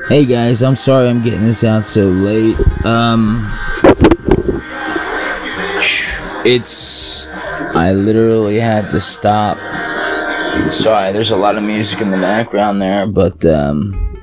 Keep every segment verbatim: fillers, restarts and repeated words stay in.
Hey guys, I'm sorry I'm getting this out so late. Um, it's, I literally had to stop. Sorry, there's a lot of music in the background there, but um,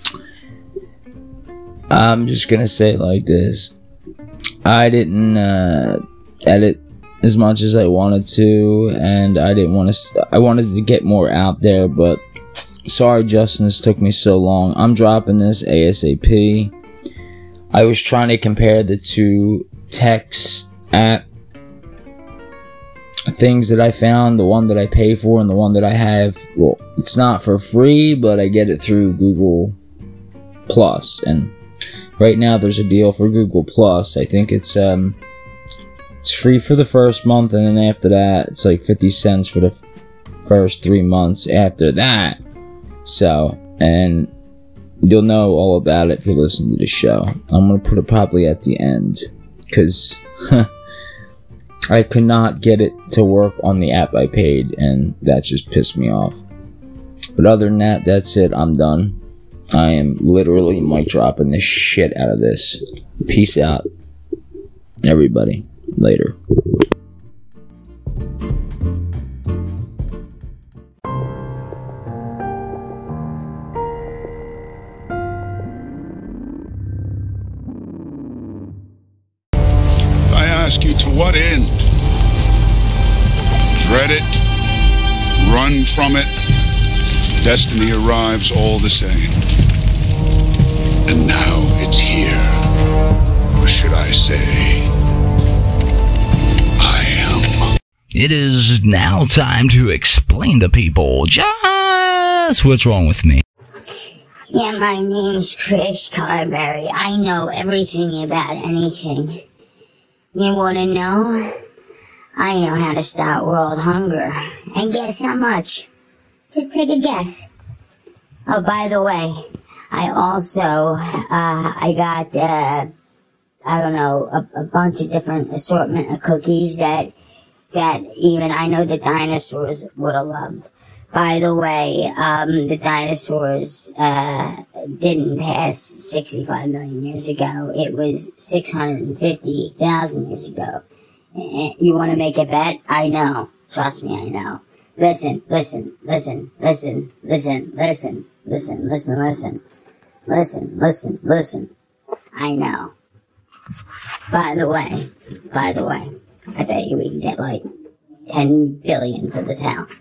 I'm just gonna say it like this. I didn't uh, edit as much as I wanted to, and I didn't want to, I wanted to get more out there, but sorry, Justin, this took me so long. I'm dropping this ASAP. I was trying to compare the two text app things that I found, the one that I pay for and the one that I have. Well, it's not for free, but I get it through Google Plus, and right now there's a deal for Google Plus. I think it's um it's free for the first month, and then after that it's like fifty cents for the f first three months after that. So, and you'll know all about it if you listen to the show. I'm gonna put it probably at the end, because I could not get it to work on the app I paid, and that just pissed me off. But other than that, that's it. I'm done. I am literally mic dropping the shit out of this. Peace out, everybody. Later. Ask you, to what end? Dread it, run from it, destiny arrives all the same. And now it's here, or should I say, I am. It is now time to explain to people just what's wrong with me. Yeah, my name's Chris Carberry. I know everything about anything. You wanna know? I know how to stop world hunger. And guess how much? Just take a guess. Oh, by the way, I also, uh, I got, uh, I don't know, a, a bunch of different assortment of cookies that, that even I know the dinosaurs would have loved. By the way, um, the dinosaurs, uh, didn't pass sixty-five million years ago. It was six hundred fifty thousand years ago. You want to make a bet? I know. Trust me, I know. Listen, listen, listen, listen, listen, listen, listen, listen, listen, listen, listen, listen. I know. By the way, by the way, I bet you we can get like ten billion for this house.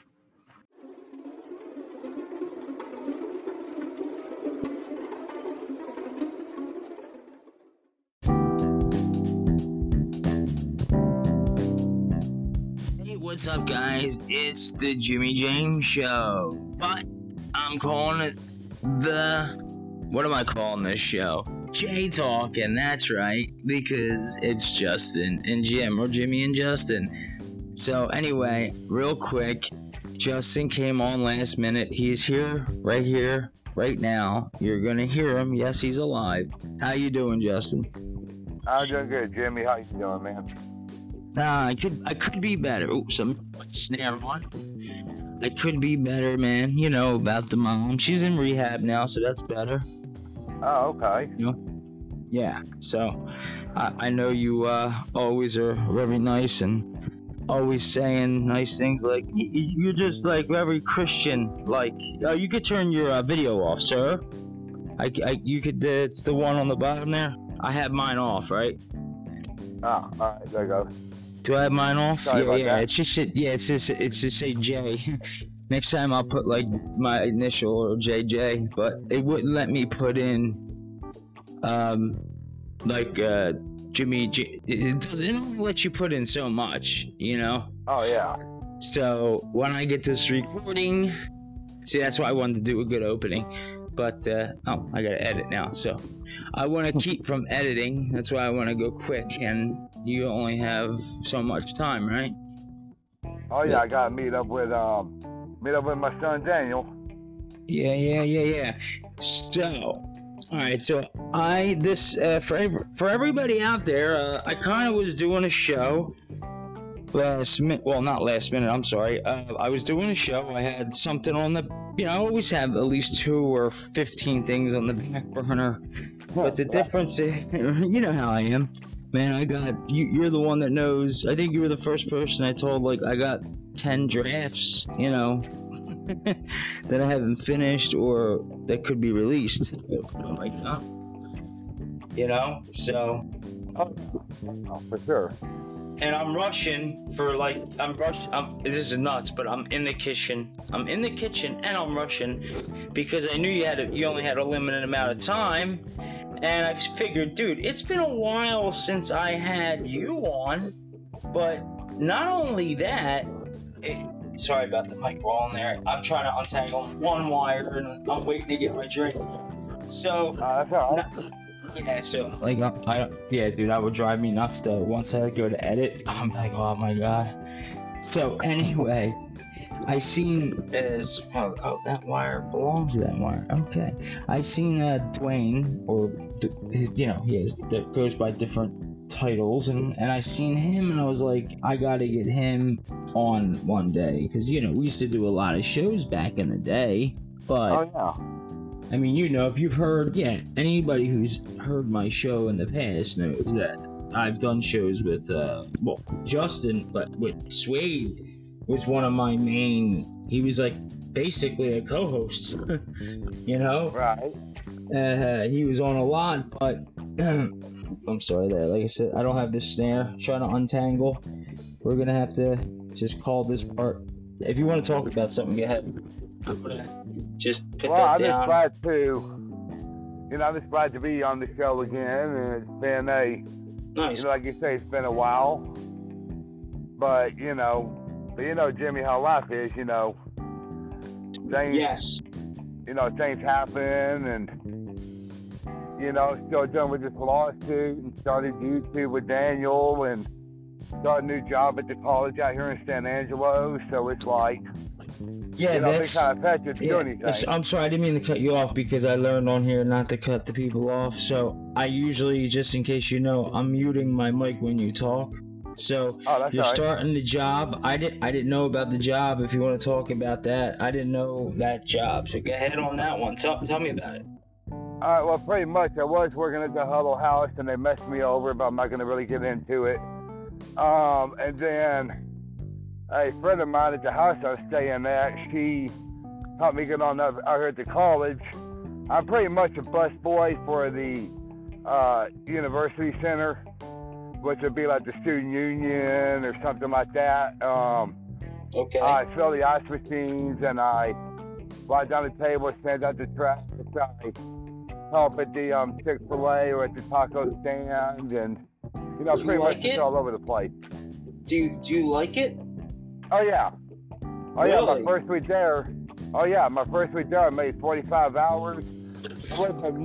What's up, guys? It's the Jimmy James Show, but I'm calling it the, what am I calling this show? J Talk, and that's right, because it's Justin and Jim, or Jimmy and Justin. So anyway, real quick, Justin came on last minute. He's here, right here, right now. You're gonna hear him. Yes, he's alive. How you doing, Justin? I'm doing good, Jimmy. How you doing, man? Nah, I could I could be better. Oh, some snare one. I could be better, man. You know about the mom. She's in rehab now, so that's better. Oh, okay. You know? Yeah. So I I know you uh, always are very nice and always saying nice things. Like y- y- you're just like very Christian. Like uh, you could turn your uh, video off, sir. I, I you could. Uh, it's the one on the bottom there. I have mine off, right? Oh, alright, there you go. Do I have mine off? Sorry yeah, about yeah. that. It's just yeah. It's just it's just say J. Next time I'll put like my initial or J J, but it wouldn't let me put in um like uh Jimmy J. It doesn't. It don't let you put in so much, you know. Oh, yeah. So when I get this recording, see, that's why I wanted to do a good opening. But uh, oh, I gotta edit now. So I want to keep from editing. That's why I want to go quick, and you only have so much time, right? Oh, yeah, I gotta meet up with, um, meet up with my son, Daniel. Yeah, yeah, yeah, yeah. So, all right. So I this uh, for ev- for everybody out there, uh, I kind of was doing a show last minute. Well, not last minute. I'm sorry. Uh, I was doing a show. I had something on the. You know, I always have at least two or fifteen things on the back burner. But the difference is, you know how I am, man. I got you. You're the one that knows. I think you were the first person I told. Like, I got ten drafts. You know, that I haven't finished or that could be released. Oh my god. You know, so. Oh, for sure. And I'm rushing for like I'm rush. I'm, this is nuts, but I'm in the kitchen. I'm in the kitchen and I'm rushing because I knew you had a, you only had a limited amount of time, and I figured, dude, it's been a while since I had you on. But not only that, it, sorry about the mic rolling there. I'm trying to untangle one wire and I'm waiting to get my drink. So. Uh, that's all right. Not, Yeah, so, like, I, I, yeah, dude, that would drive me nuts, though. Once I go to edit, I'm like, oh my god. So, anyway, I seen, as, oh, oh, that wire belongs to that wire, okay. I seen, uh, Dwayne, or, you know, he has, that goes by different titles, and, and I seen him, and I was like, I gotta get him on one day, because, you know, we used to do a lot of shows back in the day, but... Oh, yeah. I mean, you know, if you've heard, yeah, anybody who's heard my show in the past knows that I've done shows with, uh, well, Justin, but with Suede was one of my main, he was like basically a co-host, you know? Right. Uh, he was on a lot, but, I'm sorry there, like I said, I don't have this snare, trying to untangle. We're gonna have to just call this part. If you want to talk about something, go ahead. I'm gonna just put well, that I'm down. just glad to, you know, I'm just glad to be on the show again, and it's been a, Nice. you know, like you say, it's been a while, but, you know, but you know, Jimmy, how life is, you know, things, Yes. you know, things happen, and, you know, still dealing with this lawsuit, and started YouTube with Daniel, and started a new job at the college out here in San Angelo, so it's like, Yeah, you know, that's. they kind of affect you to do Yeah, anything. I'm sorry, I didn't mean to cut you off because I learned on here not to cut the people off. So I usually, just in case you know, I'm muting my mic when you talk. So Oh, that's you're all right. starting the job. I didn't. I didn't know about the job. If you want to talk about that, I didn't know that job. So go ahead on that one. Tell tell me about it. All right, well, pretty much. I was working at the Huddle House, and they messed me over, but I'm not going to really get into it. Um, and then a friend of mine at the house I was staying at, she helped me get on up out here at the college. I'm pretty much a busboy for the uh, university center, which would be like the student union or something like that. Um, Okay. I fill the ice machines, and I lie down the table, stand out the trash. I help at the um, Chick-fil-A or at the taco stand, and you know, You pretty like much it's it? all over the place. do you do you like it? Oh yeah, oh yeah. Really? My first week there. Oh yeah, my first week there, I made forty-five hours. I went from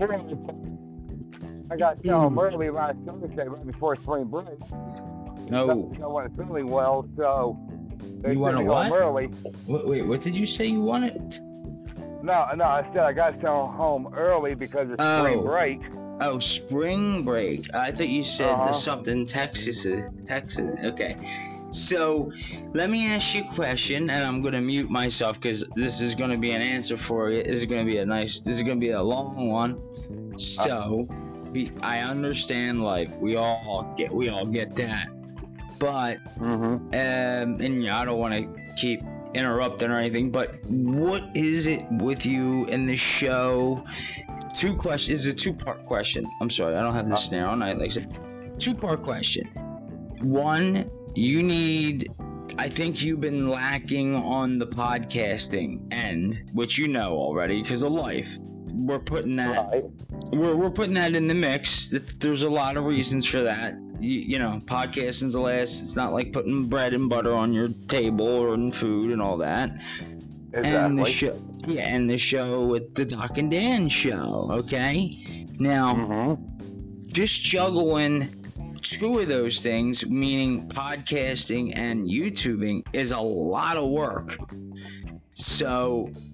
morning. I got to home Hmm. early last Thursday, right before spring break. No. I wasn't feeling well, so they You sent wanna me what? home early. Wait, wait, what did you say you wanted? No, no, I said I got to go home early because of Oh. spring break. Oh, spring break. I thought you said Uh-huh. the something Texas. Texas. Okay. So, let me ask you a question, and I'm gonna mute myself because this is gonna be an answer for you. This is gonna be a nice. This is gonna be a long one. So, we, I understand life. We all get. We all get that. But, Mm-hmm. um, and yeah, I don't want to keep interrupting or anything. But what is it with you in the show? Two questions. It's a two-part question. I'm sorry, I don't have the snare on. I like I said, two-part question. One, you need. I think you've been lacking on the podcasting end, which you know already because of life. We're putting that. Right. We're we're putting that in the mix. Th- There's a lot of reasons for that. You, you know, podcasting's the last. It's not like putting bread and butter on your table or in food and all that. And the Exactly. show, yeah, and the show with the Doc and Dan show. Okay, now Mm-hmm. just juggling two of those things, meaning podcasting and YouTubing, is a lot of work. So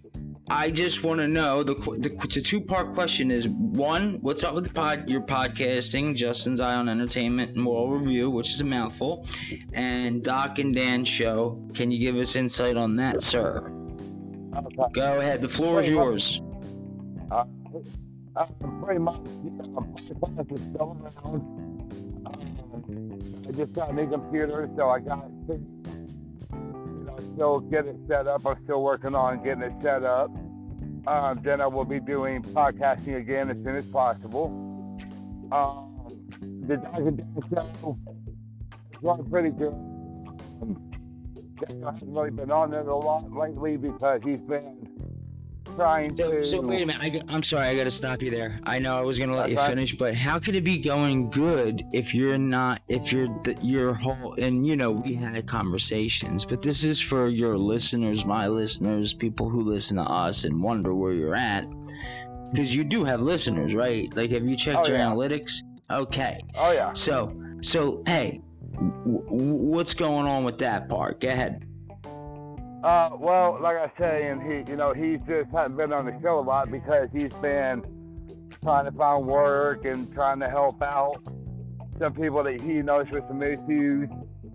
I just want to know the, the the two part question is one, what's up with the pod your podcasting, Justin's Eye on Entertainment and Moral Review, which is a mouthful, and Doc and Dan show. Can you give us insight on that, sir? Okay. Go ahead. The floor is yours. Uh, I'm pretty much, you know, I'm podcast is still around. Um, I just got a new computer, so I got to, you know, still get it set up. I'm still working on getting it set up. Um, then I will be doing podcasting again as soon as possible. Um, the Doc and Dan show is going pretty good. Um, Daniel hasn't really been on there a lot lately because he's been trying So, to. so wait a minute. I, got- I'm sorry. I got to stop you there. I know I was going to let you Okay. finish, but how could it be going good if you're not, if you're the, your whole, and you know, we had conversations, but this is for your listeners, my listeners, people who listen to us and wonder where you're at. Because you do have listeners, right? Like, have you checked Oh, your yeah. analytics? Okay. Oh yeah. So, so, hey, w- w- what's going on with that part? Go ahead. Uh, well, like I say, and he, you know, he just hasn't been on the show a lot because he's been trying to find work and trying to help out some people that he knows with some issues.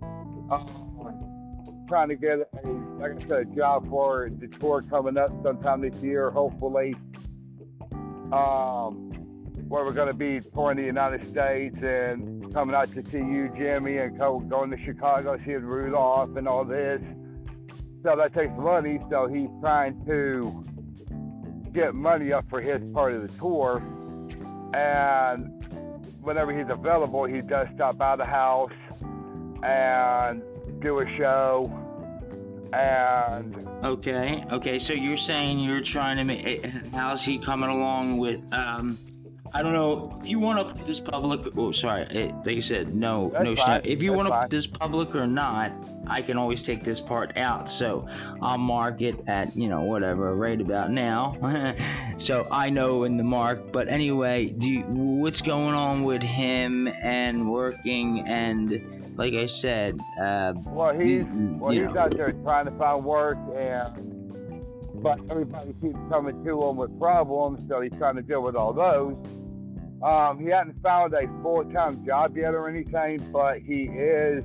Um, trying to get a, like I said, a job for the tour coming up sometime this year, hopefully. Um, where we're going to be touring the United States and coming out to see you, Jimmy, and go, going to Chicago, seeing Rudolph and all this. So that takes money, so he's trying to get money up for his part of the tour. And whenever he's available, he does stop by the house and do a show. And Okay, okay, so you're saying you're trying to make, eh, how's he coming along with, um, I don't know, if you want to put this public, oh, sorry, eh, like you said, no, That's no, fine, snap. If you that's want to fine. put this public or not, I can always take this part out, so I'll mark it at, you know, whatever, right about now, so I know in the mark, but anyway, do you, what's going on with him and working and, like I said, uh, well, he's you- well, you he's know. out there trying to find work, and but everybody keeps coming to him with problems, so he's trying to deal with all those. Um, he hasn't found a full-time job yet or anything, but he is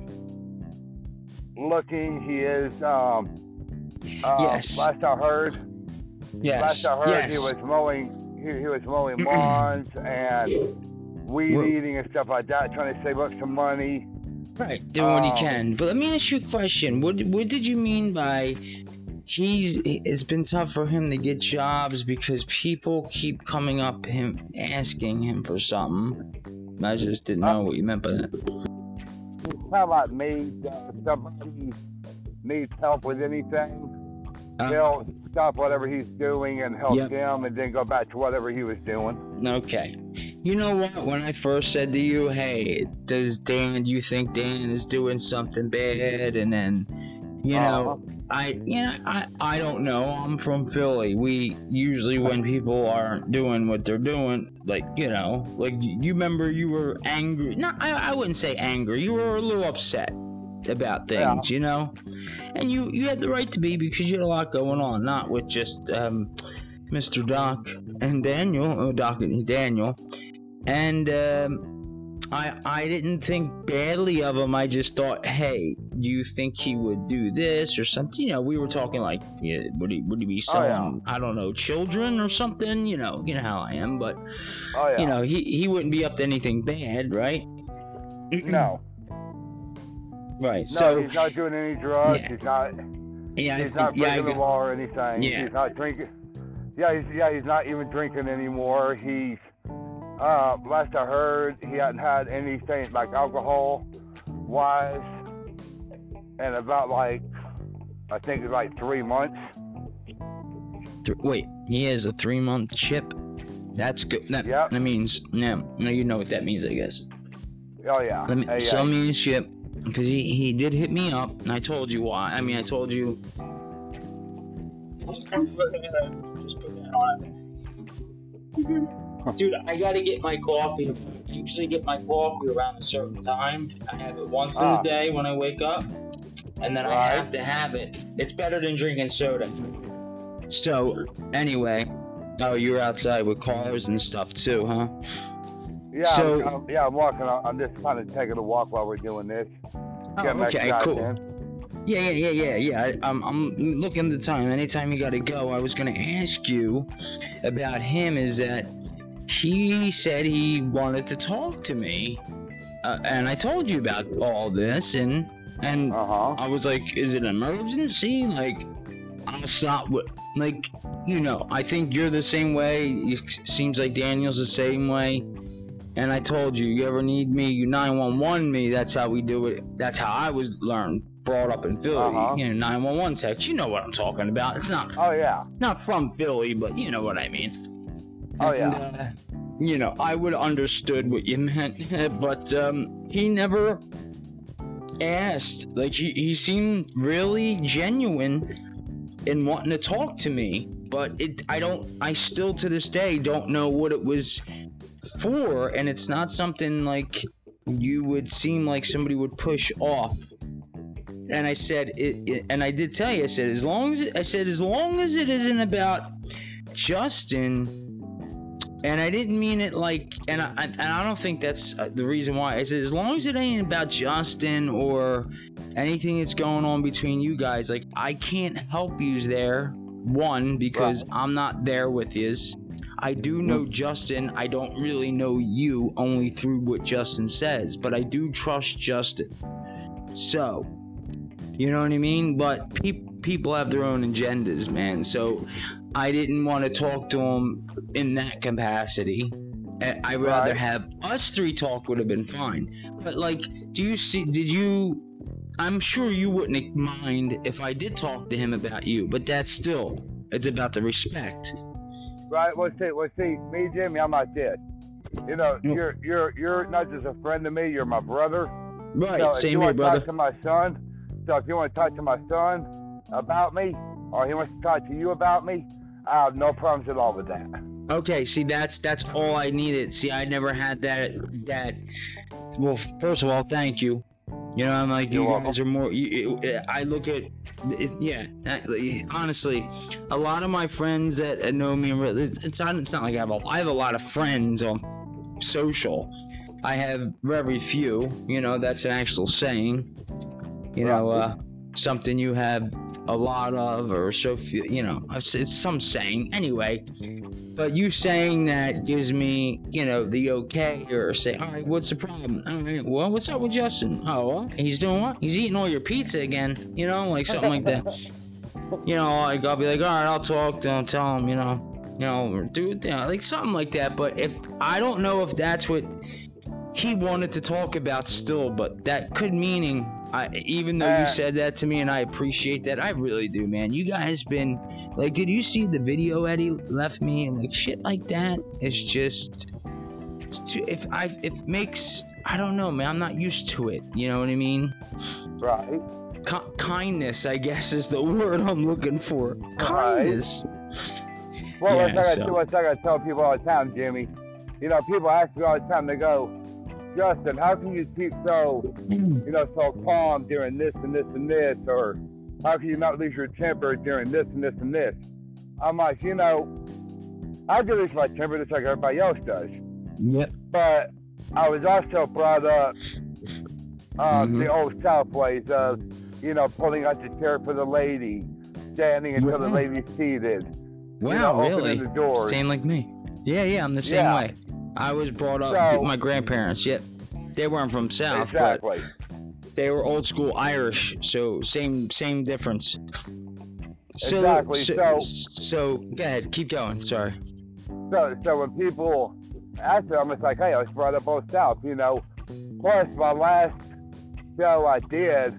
looking. He is. Um, uh, Yes. Last I heard, yes, last I heard, yes. he was mowing. He, he was mowing lawns and weed Well- eating and stuff like that, trying to save up some money. Right, doing what he Um, can. But let me ask you a question. What what did you mean by he? It's been tough for him to get jobs because people keep coming up him asking him for something. I just didn't know what you meant by that. It's kind of like me. Uh, somebody needs help with anything, Uh, he'll stop whatever he's doing and help Yep. them, and then go back to whatever he was doing. Okay. You know what? When I first said to you, "Hey, does Dan? Do you think Dan is doing something bad?" And then, you know, Uh-huh. I, you know, I, I don't know. I'm from Philly. We usually, when people aren't doing what they're doing, like, you know, like you remember you were angry. No, I, I wouldn't say angry. You were a little upset about things, you know, and you, you had the right to be because you had a lot going on, not with just um, Mister Doc and Daniel, oh, Doc and Daniel, and um, I I didn't think badly of him. I just thought, hey, do you think he would do this or something? You know, we were talking like, yeah, would he would he be selling, I don't know, children or something? You know, you know how I am, but Oh yeah. you know, he he wouldn't be up to anything bad, right? No. Right. No, so he's not doing any drugs. Yeah. He's not. yeah, He's I- not yeah, I breaking the got- law or anything. Yeah. He's not drinking. Yeah, he's yeah he's not even drinking anymore. He's uh, last I heard, he hadn't had anything like alcohol wise in about like I think it's like three months. Th- wait, he has a three month chip. That's good. That, Yep. that means no, no. You know what that means, I guess. Oh yeah. Let me Hey, sell yeah. me his chip because he he did hit me up, and I told you why. I mean, I told you. Just put that on. Dude, I gotta get my coffee. I usually get my coffee around a certain time. I have it once in Ah. a day when I wake up, and then I Right. have to have it. It's better than drinking soda. So, anyway, oh, you're outside with cars and stuff too, huh? Yeah, So- I'm, I'm- yeah, I'm walking. I'm just kind of taking a walk while we're doing this. Get my okay, shot cool. in. Yeah, yeah, yeah, yeah, yeah. I, I'm, I'm looking at the time. Anytime you gotta go, I was gonna ask you about him. Is that he said he wanted to talk to me, uh, and I told you about all this, and and Uh-huh. I was like, is it an emergency? Like, I'll stop with, like, you know, I think you're the same way. It seems like Daniel's the same way. And I told you, you ever need me, you nine one one me. That's how we do it. That's how I was learned, brought up in Philly. Uh-huh. You know, nine one one text. You know what I'm talking about. It's not, Oh yeah. not from Philly, but you know what I mean. Oh And, yeah. uh, you know, I would have understood what you meant, but um, he never asked. Like, he, he seemed really genuine in wanting to talk to me, but it I don't I still to this day don't know what it was for, and it's not something like you would seem like somebody would push off. And I said it, it and I did tell you, I said as long as it, I said as long as it isn't about Justin. And I didn't mean it like, and I, and I don't think that's uh, the reason why. I said, as long as it ain't about Justin or anything that's going on between you guys, like, I can't help yous there. One, because Right. I'm not there with yous. I do know Justin. I don't really know you, only through what Justin says. But I do trust Justin. So, you know what I mean? But pe- people have their own agendas, man. So, I didn't want to talk to him in that capacity. I- I'd rather Right. have us three talk would have been fine. But like, do you see, did you, I'm sure you wouldn't mind if I did talk to him about you, but that's still, it's about the respect. Right. Well, see, well, see, me, Jimmy, I'm like this. You know, No. you're you're you're not just a friend to me. You're my brother. Right, So if same you here, want to talk brother. to my son, so if you want to talk to my son about me, or he wants to talk to you about me, I have no problems at all with that. Okay, see, that's that's all I needed. See, I never had that, that, well, first of all, thank you. You know, I'm like, You're you welcome. guys are more, you, I look at, it, yeah, honestly, a lot of my friends that know me, it's not, it's not like I have a, I have a lot of friends on social. I have very few, you know, that's an actual saying, you know, uh, something you have a lot of, or so few, you know, it's, it's some saying, anyway. But you saying that gives me, you know, the okay, or say, all right, what's the problem? All right, well, what's up with Justin? Oh, well, he's doing what? He's eating all your pizza again, you know, like something like that. You know, like I'll be like, all right, I'll talk to him, tell him, you know, you know, or do it, you know, like something like that. But if I don't know if that's what he wanted to talk about still, but that could meaning, I, even though you Uh, said that to me, and I appreciate that, I really do, man. You guys been like, did you see the video Eddie left me and like shit like that? It's just, it's too, if I, it makes, I don't know, man. I'm not used to it. You know what I mean? Right. Ki- kindness, I guess, is the word I'm looking for. Kindness. Well, Yeah, what's, I so- gotta, what's I gotta tell people all the time, Jimmy? You know, people ask me all the time. They go, Justin, how can you keep so, you know, so calm during this and this and this, or how can you not lose your temper during this and this and this? I'm like, you know, I do lose my temper just like everybody else does, Yep. but I was also brought up um, Mhm. the old South ways of, you know, pulling out the chair for the lady, standing until the Wow. lady's seated. Wow, you know, really? opening the doors. Same like me. Yeah, yeah, I'm the same Yeah. way. I was brought up So- with my grandparents. Yep. They weren't from South, Exactly. but they were old school Irish, so same same difference. So, Exactly, So, so- so go ahead, keep going. Sorry. So, so when people ask me, I'm just like, hey, I was brought up both South, you know. Plus, my last show I did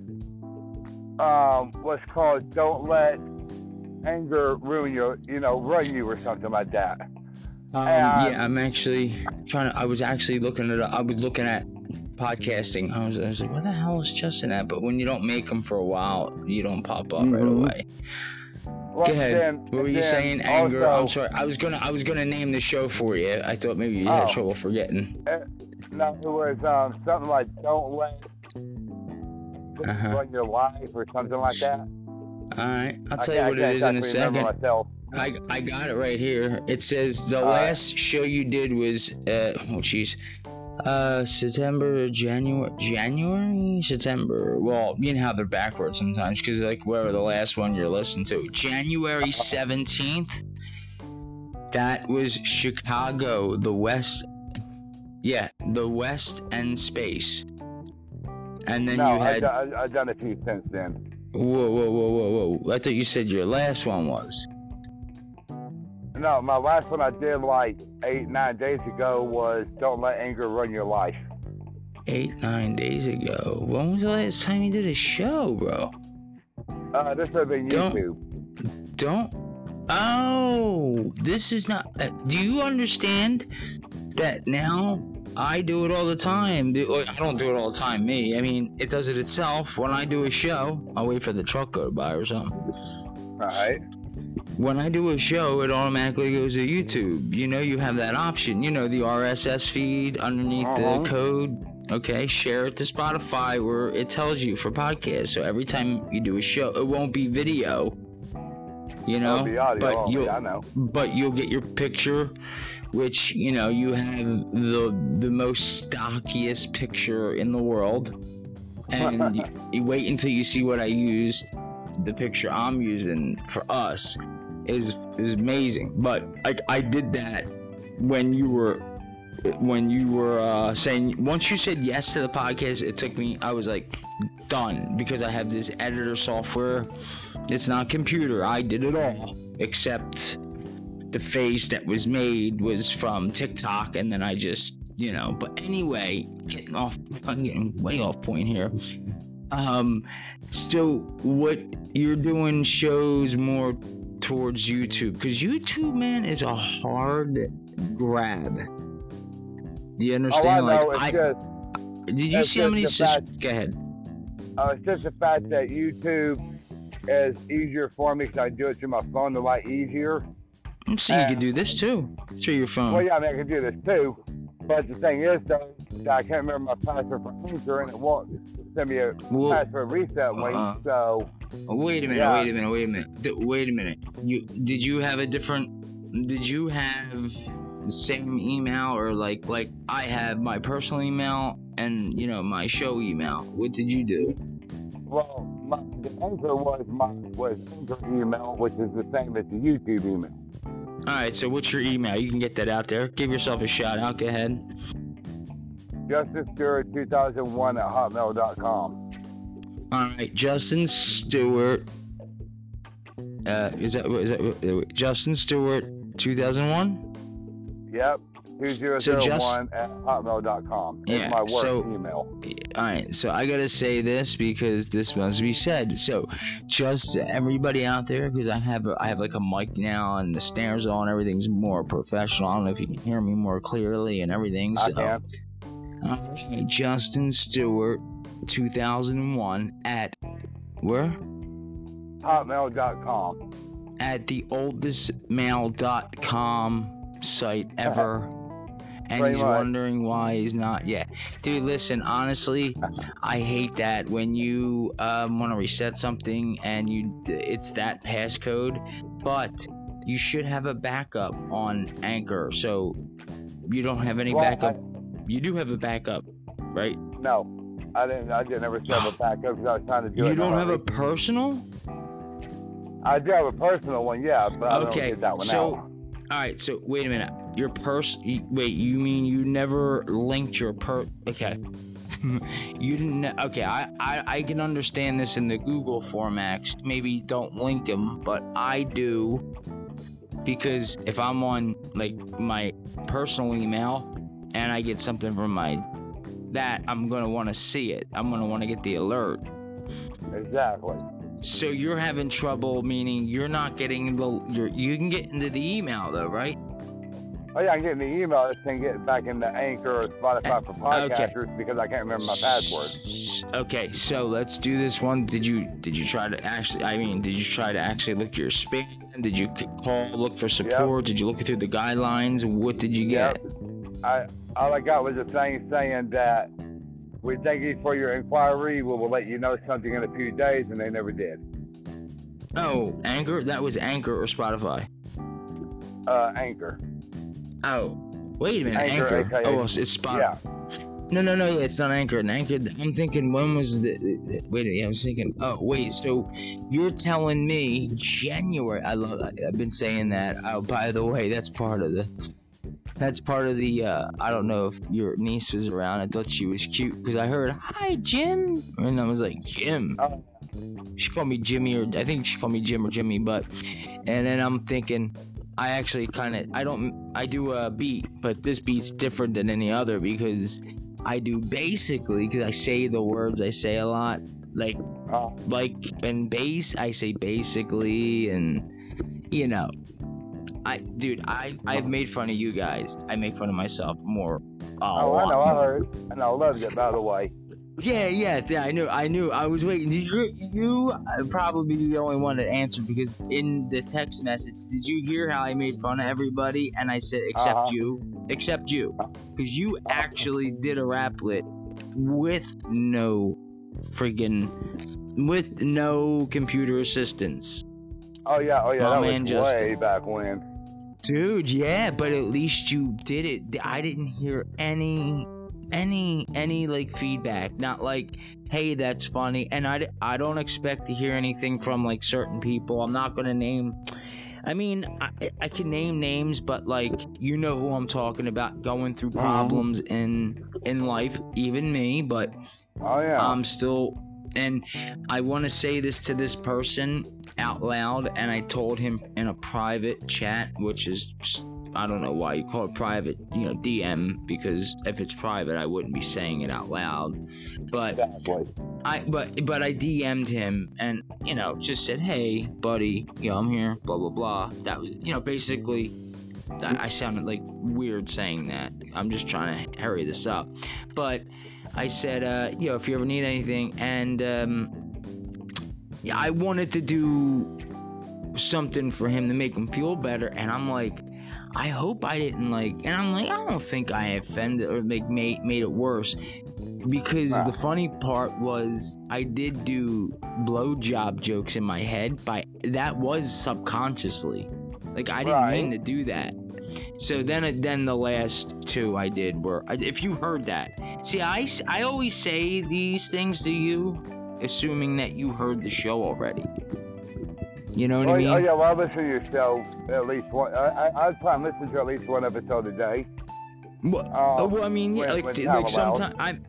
um, was called "Don't Let Anger Ruin You," you know, run you or something like that. Um, And- yeah, I'm actually trying to. I was actually looking at. I was looking at podcasting. I was, I was like, "What the hell is Justin at?" But when you don't make them for a while, you don't pop up right Mhm. away. Well, Go ahead. then- what were you then saying? Anger. also- I'm sorry. I was gonna. I was gonna name the show for you. I thought maybe you had Oh. trouble forgetting. Uh, no, it was um, something like "Don't Let Uh-huh. Run Your Life" or something like that. All right. I'll I tell you can't- what I it can't is in a exactly remember second. myself. I, I got it right here. It says the All last right. show you did was uh oh jeez, uh September, January, January, September. Well, you know how they're backwards sometimes because like whatever the last one you're listening to, January seventeenth. That was Chicago, the West. Yeah, the West End Space. And then no, you had. I've, done, I've done a few since then. Whoa, whoa, whoa, whoa, whoa! I thought you said your last one was. No, my last one I did like eight, nine days ago was "Don't Let Anger Run Your Life." Eight, nine days ago. When was the last time you did a show, bro? Uh, this would have been Don't- YouTube. Don't. Oh, this is not. Uh, do you understand that now? I do it all the time. I don't do it all the time, me. I mean, it does it itself. When I do a show, I'll wait for the truck to go by or something. All right. When I do a show, it automatically goes to YouTube. You know, you have that option. You know, the R S S feed underneath Uh-huh. the code. Okay, share it to Spotify where it tells you for podcasts. So every time you do a show, it won't be video. You know, It'll be audio but only, you'll I know. but you'll get your picture, which you know you have the the most stockiest picture in the world, and you, you wait until you see what I used. The picture I'm using for us is is amazing. But I I did that when you were when you were uh, saying once you said yes to the podcast, it took me. I was like done because I have this editor software. It's not computer. I did it all except the face that was made was from TikTok, and then I just you know. But anyway, getting off. I'm getting way off point here. Um, so what you're doing shows more towards YouTube because YouTube, man, is a hard grab. Do you Oh, understand? I know. like, It's I, just, did you it's see how many? just the Sus- fact- Go ahead. uh, it's just the fact that YouTube is easier for me because I do it through my phone a lot easier. So you Uh, can do this too through your phone. Well, yeah, I mean, I can do this too. But the thing is, though, that I can't remember my password for Anchor, and it won't send me a Well, password reset link. uh, So, Wait a minute. Yeah. Wait a minute. Wait a minute. D- wait a minute. You did you have a different? Did you have the same email or like like I have my personal email and you know my show email? What did you do? well, my, the Anchor was my was Anchor email, which is the same as the YouTube email. All right. So what's your email? You can get that out there. Give yourself a shout out. Go ahead. Justin Stewart two thousand one at hotmail dot com. All right, Justin Stewart. Uh, is that is that uh, Justin Stewart two thousand one? Yep, two zero So zero just- one at hotmail dot com. It's Yeah, my work so- email. All right, so I gotta say this because this must be said. So, just everybody out there, because I have a, I have like a mic now and the snares on, everything's more professional. I don't know if you can hear me more clearly and everything. I So, can. all right, Justin Stewart, two thousand one at where? hotmail dot com. At the oldest mail dot com site ever. And Pretty he's much. wondering why he's not. Yeah. Dude, listen, honestly, I hate that when you um, want to reset something and you it's that passcode. But you should have a backup on Anchor. So you don't have any Well, backup. You do have a backup, right? No, I didn't. I didn't ever set a backup because I was trying to do it. You in don't have a hurry. personal? I do have a personal one, yeah, but I don't Okay, get that one so- out. All right, so wait a minute. Your pers y- wait, you mean you never linked your per okay. You didn't okay, I, I I can understand this in the Google formats. Maybe don't link them, but I do because if I'm on like my personal email and I get something from my that I'm going to want to see it. I'm going to want to get the alert. Exactly. So you're having trouble, meaning you're not getting the. You're, you can get into the email though, right? Oh yeah, I'm getting the email. I just can't get back into Anchor or Spotify for podcasters because I can't remember my password. Okay, so let's do this one. Did you did you try to actually? I mean, did you try to actually look your spam? Did you c- call, look for support? Did you look through the guidelines? What did you get? Yep. I all I got was a thing saying that we thank you for your inquiry. We will let you know something in a few days, and they never did. Oh, Anchor. That was Anchor or Spotify. uh, Anchor. Oh, wait a minute, Anchor, Anchor. A K A Oh, well, it's Spot. Yeah. No, no, no, yeah, it's not Anchor. And Anchor, I'm thinking, when was the, the, the wait a minute, I was thinking, oh, wait, so you're telling me January, I love, I, I've been saying that, oh, by the way, that's part of the, that's part of the, uh, I don't know if your niece was around, I thought she was cute, because I heard, hi, Jim, and I was like, Jim, Oh. she called me Jimmy, or I think she called me Jim or Jimmy, but, and then I'm thinking, I actually kind of, I don't, I do a beat, but this beat's different than any other, because I do basically, because I say the words I say a lot, like, Oh. like, in bass, I say basically, and, you know, I, dude, I, I've made fun of you guys, I make fun of myself more, a Oh, I lot know, I more. heard. And I loved it, by the way. Yeah, yeah, yeah, I knew, I knew, I was waiting. Did you, you uh, probably be the only one that answered, because in the text message, did you hear how I made fun of everybody? And I said, except Uh-huh. you, except you, because you actually did a raplet with no friggin', with no computer assistance. Oh, yeah, oh, yeah, My that man was Justin. way back when. Dude, yeah, but at least you did it. I didn't hear any, any, any like feedback. Not like, hey, that's funny. And I, I don't expect to hear anything from like certain people. I'm not gonna name. I mean, I, I can name names, but like, you know who I'm talking about. Going through problems in in life, even me. But Oh, yeah. I'm still. And I want to say this to this person out loud, and I told him in a private chat, which is, I don't know why you call it private, you know, D M, because if it's private, I wouldn't be saying it out loud. But Exactly. I, but, but I D M'd him, and, you know, just said, hey, buddy, you know, I'm here, blah, blah, blah. That was, you know, basically, I, I sounded like weird saying that. I'm just trying to hurry this up. But I said, uh, you know, if you ever need anything, and um, yeah, I wanted to do something for him to make him feel better, and I'm like, I hope I didn't like, and I'm like, I don't think I offended or like made made it worse, because Nah. the funny part was I did do blowjob jokes in my head, by that was subconsciously, like I didn't Right. mean to do that. So then, then the last two I did were, if you heard that. See, I, I always say these things to you, assuming that you heard the show already. You know what Oh, I mean? oh, yeah, well, I listen to your show at least one. I, I, I'd try and listen to at least one episode a day. Well, Um, well I mean, yeah, when- like, when like time allows. sometimes I'm.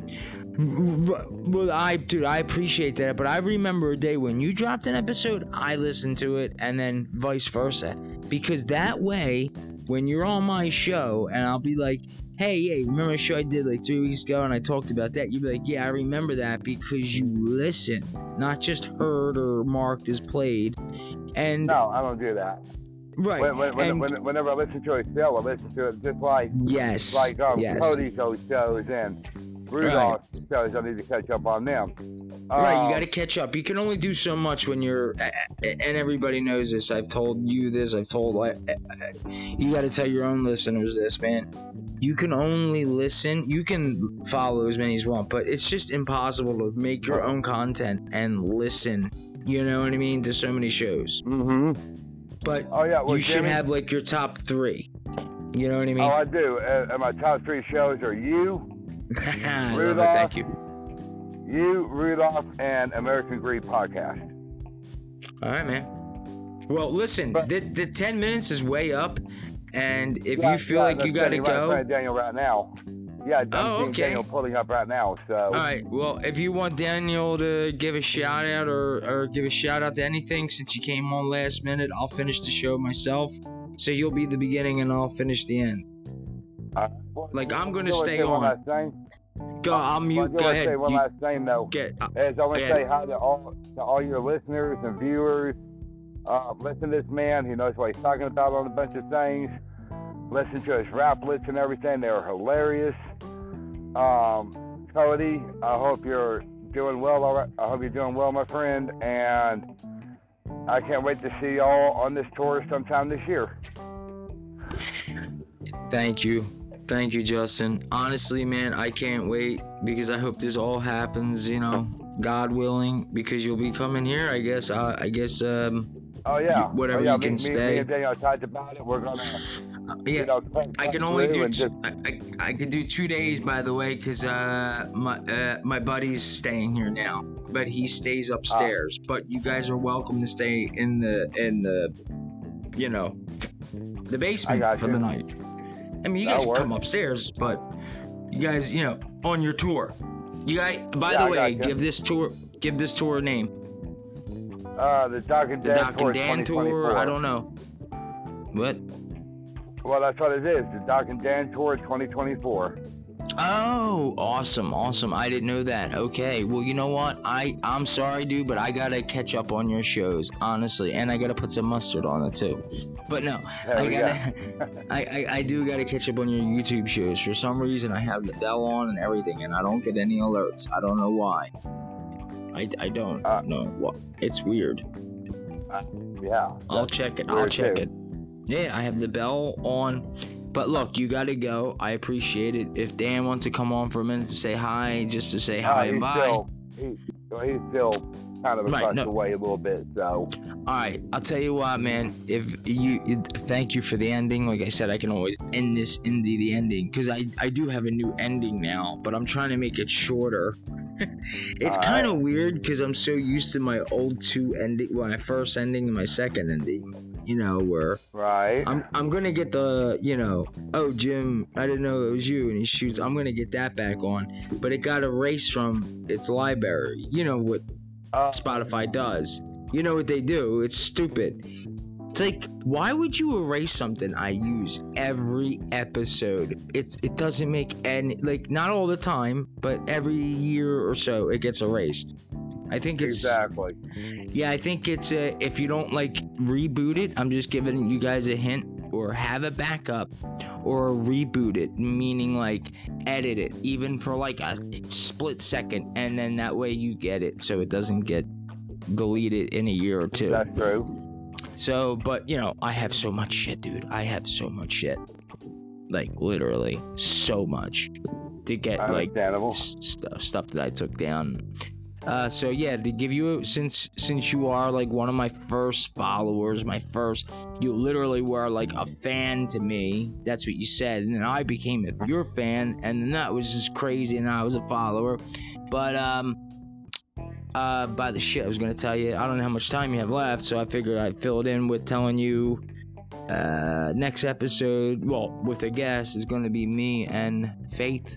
Well, I, dude, I appreciate that, but I remember a day when you dropped an episode, I listened to it, and then vice versa, because that way, when you're on my show, and I'll be like, hey, yeah, remember a show I did like three weeks ago, and I talked about that, you'd be like, yeah, I remember that, because you listened, not just heard or marked as played, and, No, I don't do that. right, When, when, when, and, when, whenever I listen to a show, I listen to it just like yes, like um, yes. Cody's old shows and Rudolph's shows. I need to catch up on them. Right, you Um, got to catch up. You can only do so much when you're, and everybody knows this. I've told you this. I've told, you got to tell your own listeners this, man. You can only listen. You can follow as many as you want, but it's just impossible to make your own content and listen. You know what I mean? To so many shows. Mm-hmm. But Oh yeah, well, you should Jimmy, have like your top three. You know what I mean? Oh, I do. And, and my top three shows are you, I love it. Rudolph. Thank you. you, Rudolph, and American Greed podcast. All right, man. Well, listen, But- the, the ten minutes is way up, and if Yeah, you feel yeah, like you that's gotta Daniel, right, go, right, Daniel right now. Yeah, I'm Oh, seeing okay. Daniel pulling up right now. So all right. Well, if you want Daniel to give a shout out or, or give a shout out to anything, since you came on last minute, I'll finish the show myself. So you'll be the beginning, and I'll finish the end. uh, well, Like, I'm gonna you wanna stay say one on. last thing? Go, I'll Well, mute. you Go wanna ahead. Say one You last thing though. get. Uh, As I want to yeah. say hi to all to all your listeners and viewers. Uh, listen to this man. He knows what he's talking about on a bunch of things. Listen to his raplets and everything. They're hilarious. Um, Cody, I hope you're doing well. All right. I hope you're doing well, my friend. And I can't wait to see y'all on this tour sometime this year. Thank you. Thank you, Justin. Honestly, man, I can't wait, because I hope this all happens, you know, God willing, because you'll be coming here. I guess. Uh, I guess. Um, Oh yeah. Whatever oh, yeah. you me, can me, stay. Me and Daniel talked about it. We're gonna. Uh, yeah. You know, I can only do. and T- just, I, I I can do two days, by the way, because uh my uh my buddy's staying here now, but he stays upstairs. Ah. But you guys are welcome to stay in the in the, you know, the basement got for you. the night. I mean, you guys That'll can come work. upstairs, but you guys, you know, on your tour. You guys, by Yeah, the I way, gotcha. give this tour, give this tour a name. uh, the Doc and The Dan Doc Tour and Dan tour. twenty twenty-four. I don't know. What? Well, that's what it is. The Doc and Dan Tour twenty twenty-four. Oh, awesome, awesome. I didn't know that. Okay, well, you know what? I, I'm sorry, dude, but I gotta catch up on your shows, honestly. And I gotta put some mustard on it, too. But no, There I we gotta, I, I, I do gotta catch up on your YouTube shows. For some reason, I have the bell on and everything, and I don't get any alerts. I don't know why. I, I don't Uh, know what. It's weird. Uh, yeah. I'll check it. I'll weird, check too. it. Yeah, I have the bell on. But look, you gotta go. I appreciate it. If Dan wants to come on for a minute to say hi, just to say Uh, hi he's and bye. still, he's, well, he's still kind of Right, across no. the way a little bit, so. All right, I'll tell you what, man. If you, it, thank you for the ending. Like I said, I can always end this in the, the ending because I, I do have a new ending now, but I'm trying to make it shorter. It's All kind of right. weird because I'm so used to my old two ending, well, my first ending and my second ending. You know, where Right. I'm I'm gonna get the, you know, oh Jim, I didn't know it was you, and he shoots. I'm gonna get that back on, but it got erased from its library. You know what Uh, Spotify does. You know what they do. It's stupid. It's like, why would you erase something I use every episode? It's it doesn't make any, like, not all the time, but every year or so it gets erased. I think it's exactly. yeah, I think it's uh, if you don't like reboot it, I'm just giving you guys a hint, or have a backup, or reboot it, meaning like edit it, even for like a split second, and then that way you get it, so it doesn't get deleted in a year or two. That's true. So, but you know, I have so much shit, dude. I have so much shit, like literally so much to get like Understandable. s- stuff stuff that I took down. Uh, so yeah, to give you, since since you are like one of my first followers, my first, you literally were like a fan to me. That's what you said, and then I became a, your fan, and then that was just crazy, and I was a follower. But um, uh, by the shit I was gonna tell you, I don't know how much time you have left, so I figured I'd fill it in with telling you. Uh, next episode, well, with a guest, is gonna be me and Faith.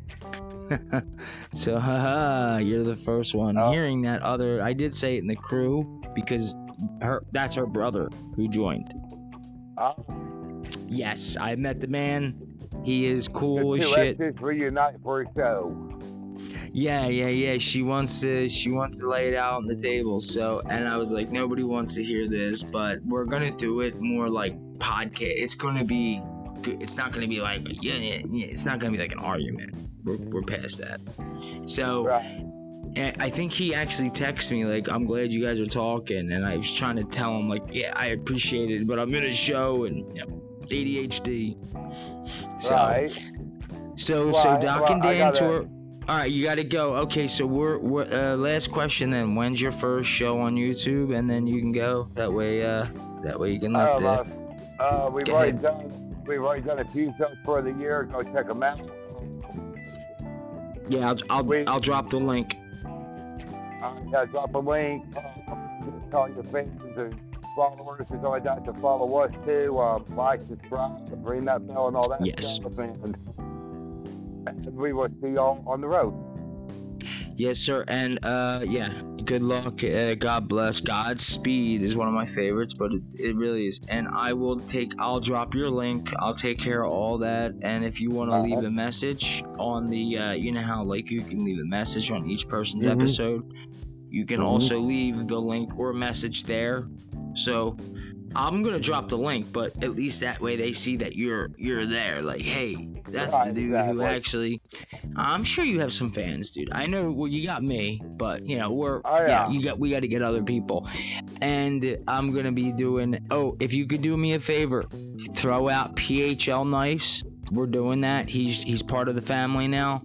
So, haha, you're the first one Oh. hearing that other. I did say it in the crew because her that's her brother who joined. Uh, Yes, I met the man. He is cool the as two shit. exes reunite for a show. Yeah, yeah, yeah. She wants to. She wants to lay it out on the table. So, and I was like, nobody wants to hear this, but we're gonna do it more like podcast. It's gonna be. good. It's not gonna be like yeah, yeah, yeah. It's not gonna be like an argument. We're we're past that. So. Right. And I think he actually texted me like, I'm glad you guys are talking, and I was trying to tell him like, yeah, I appreciate it, but I'm in a show, and you know, A D H D. So, Right. so, Well, so I- Doc well, and I Dan gotta- tour. All right, you got to go. Okay, so we're, we're uh, last question then. When's your first show on YouTube, and then you can go. That way, uh, that way you can let Uh, the. uh, we've Go already ahead. done. We've already done a few shows for the year. Go check them out. Yeah, I'll I'll, we- I'll drop the link. Uh, yeah, drop a link. Uh, tell your fans and followers and all like that to follow us too. Uh, like, subscribe, ring that bell, and all that Yes. stuff. And, and we will see y'all on the road. Yes, sir. And uh, yeah, good luck. Uh, God bless. Godspeed is one of my favorites, but it, it really is. And I will take. I'll drop your link. I'll take care of all that. And if you want to Uh-huh. leave a message on the, uh, you know how like you can leave a message on each person's Mhm. episode. You can Mhm. also leave the link or message there. So I'm gonna drop the link, but at least that way they see that you're you're there. Like, hey, that's the Right, dude who exactly. actually. I'm sure you have some fans, dude. I know. Well, you got me, but you know we're Oh, yeah. you got we got to get other people, and I'm gonna be doing. Oh, if you could do me a favor, throw out P H L knives. We're doing that. He's he's part of the family now,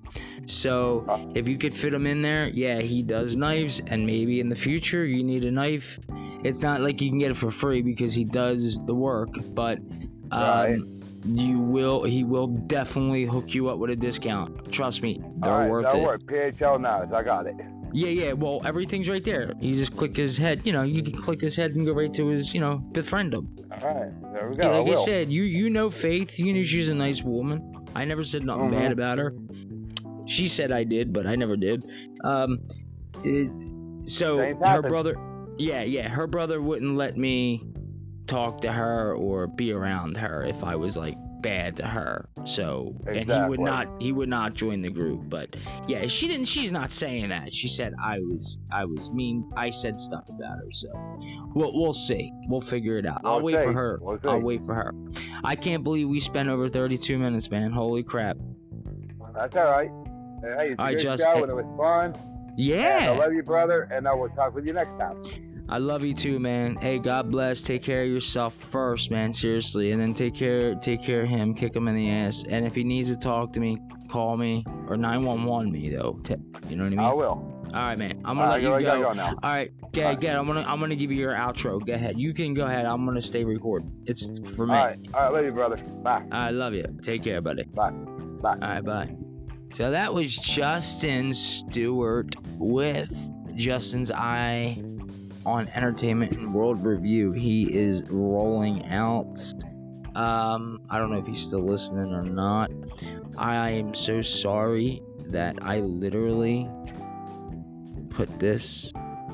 So if you could fit him in there, yeah, he does knives, and maybe in the future you need a knife. It's not like you can get it for free because he does the work, but um, Right. you will. He will definitely hook you up with a discount. Trust me, they're All right, worth that'll it. work. P H L Knives, I got it. Yeah, yeah. Well, everything's right there. You just click his head. You know, you can click his head and go right to his. You know, befriend him. All right, there we go. Yeah, like I I, will. said, you you know Faith. You know she's a nice woman. I never said nothing Mhm. bad about her. She said I did, but I never did. Um, it, so Things her happen. brother, yeah, yeah, her brother wouldn't let me talk to her or be around her if I was like bad to her. So, and he would Exactly. not, he would not join the group. But yeah, she didn't. She's not saying that. She said I was, I was mean. I said stuff about her. So, we'll we'll see. We'll figure it out. I'll We'll wait for see. her. We'll see. I'll wait for her. I can't believe we spent over thirty-two minutes, man. Holy crap. That's all right. Hey, it's a All right, good just- show, and it was fun. And I Yeah. love you, brother, and I will talk with you next time. I love you too, man. Hey, God bless. Take care of yourself first, man. Seriously, and then take care, take care of him. Kick him in the ass. And if he needs to talk to me, call me or nine one one me though. T- you know what I mean? I will. All right, man. I'm All gonna right, let I you gotta go. go now. All right, get, All right. get. I'm gonna, I'm gonna give you your outro. Go ahead. You can go ahead. I'm gonna stay recording. It's for me. All right, all right, love you, brother. Bye. I love you. Take care, buddy. Bye. Bye. All right, bye. So that was Justin Stewart with Justin's Eye on Entertainment and World Review. He is rolling out. Um, I don't know if he's still listening or not. I am so sorry that I literally put this.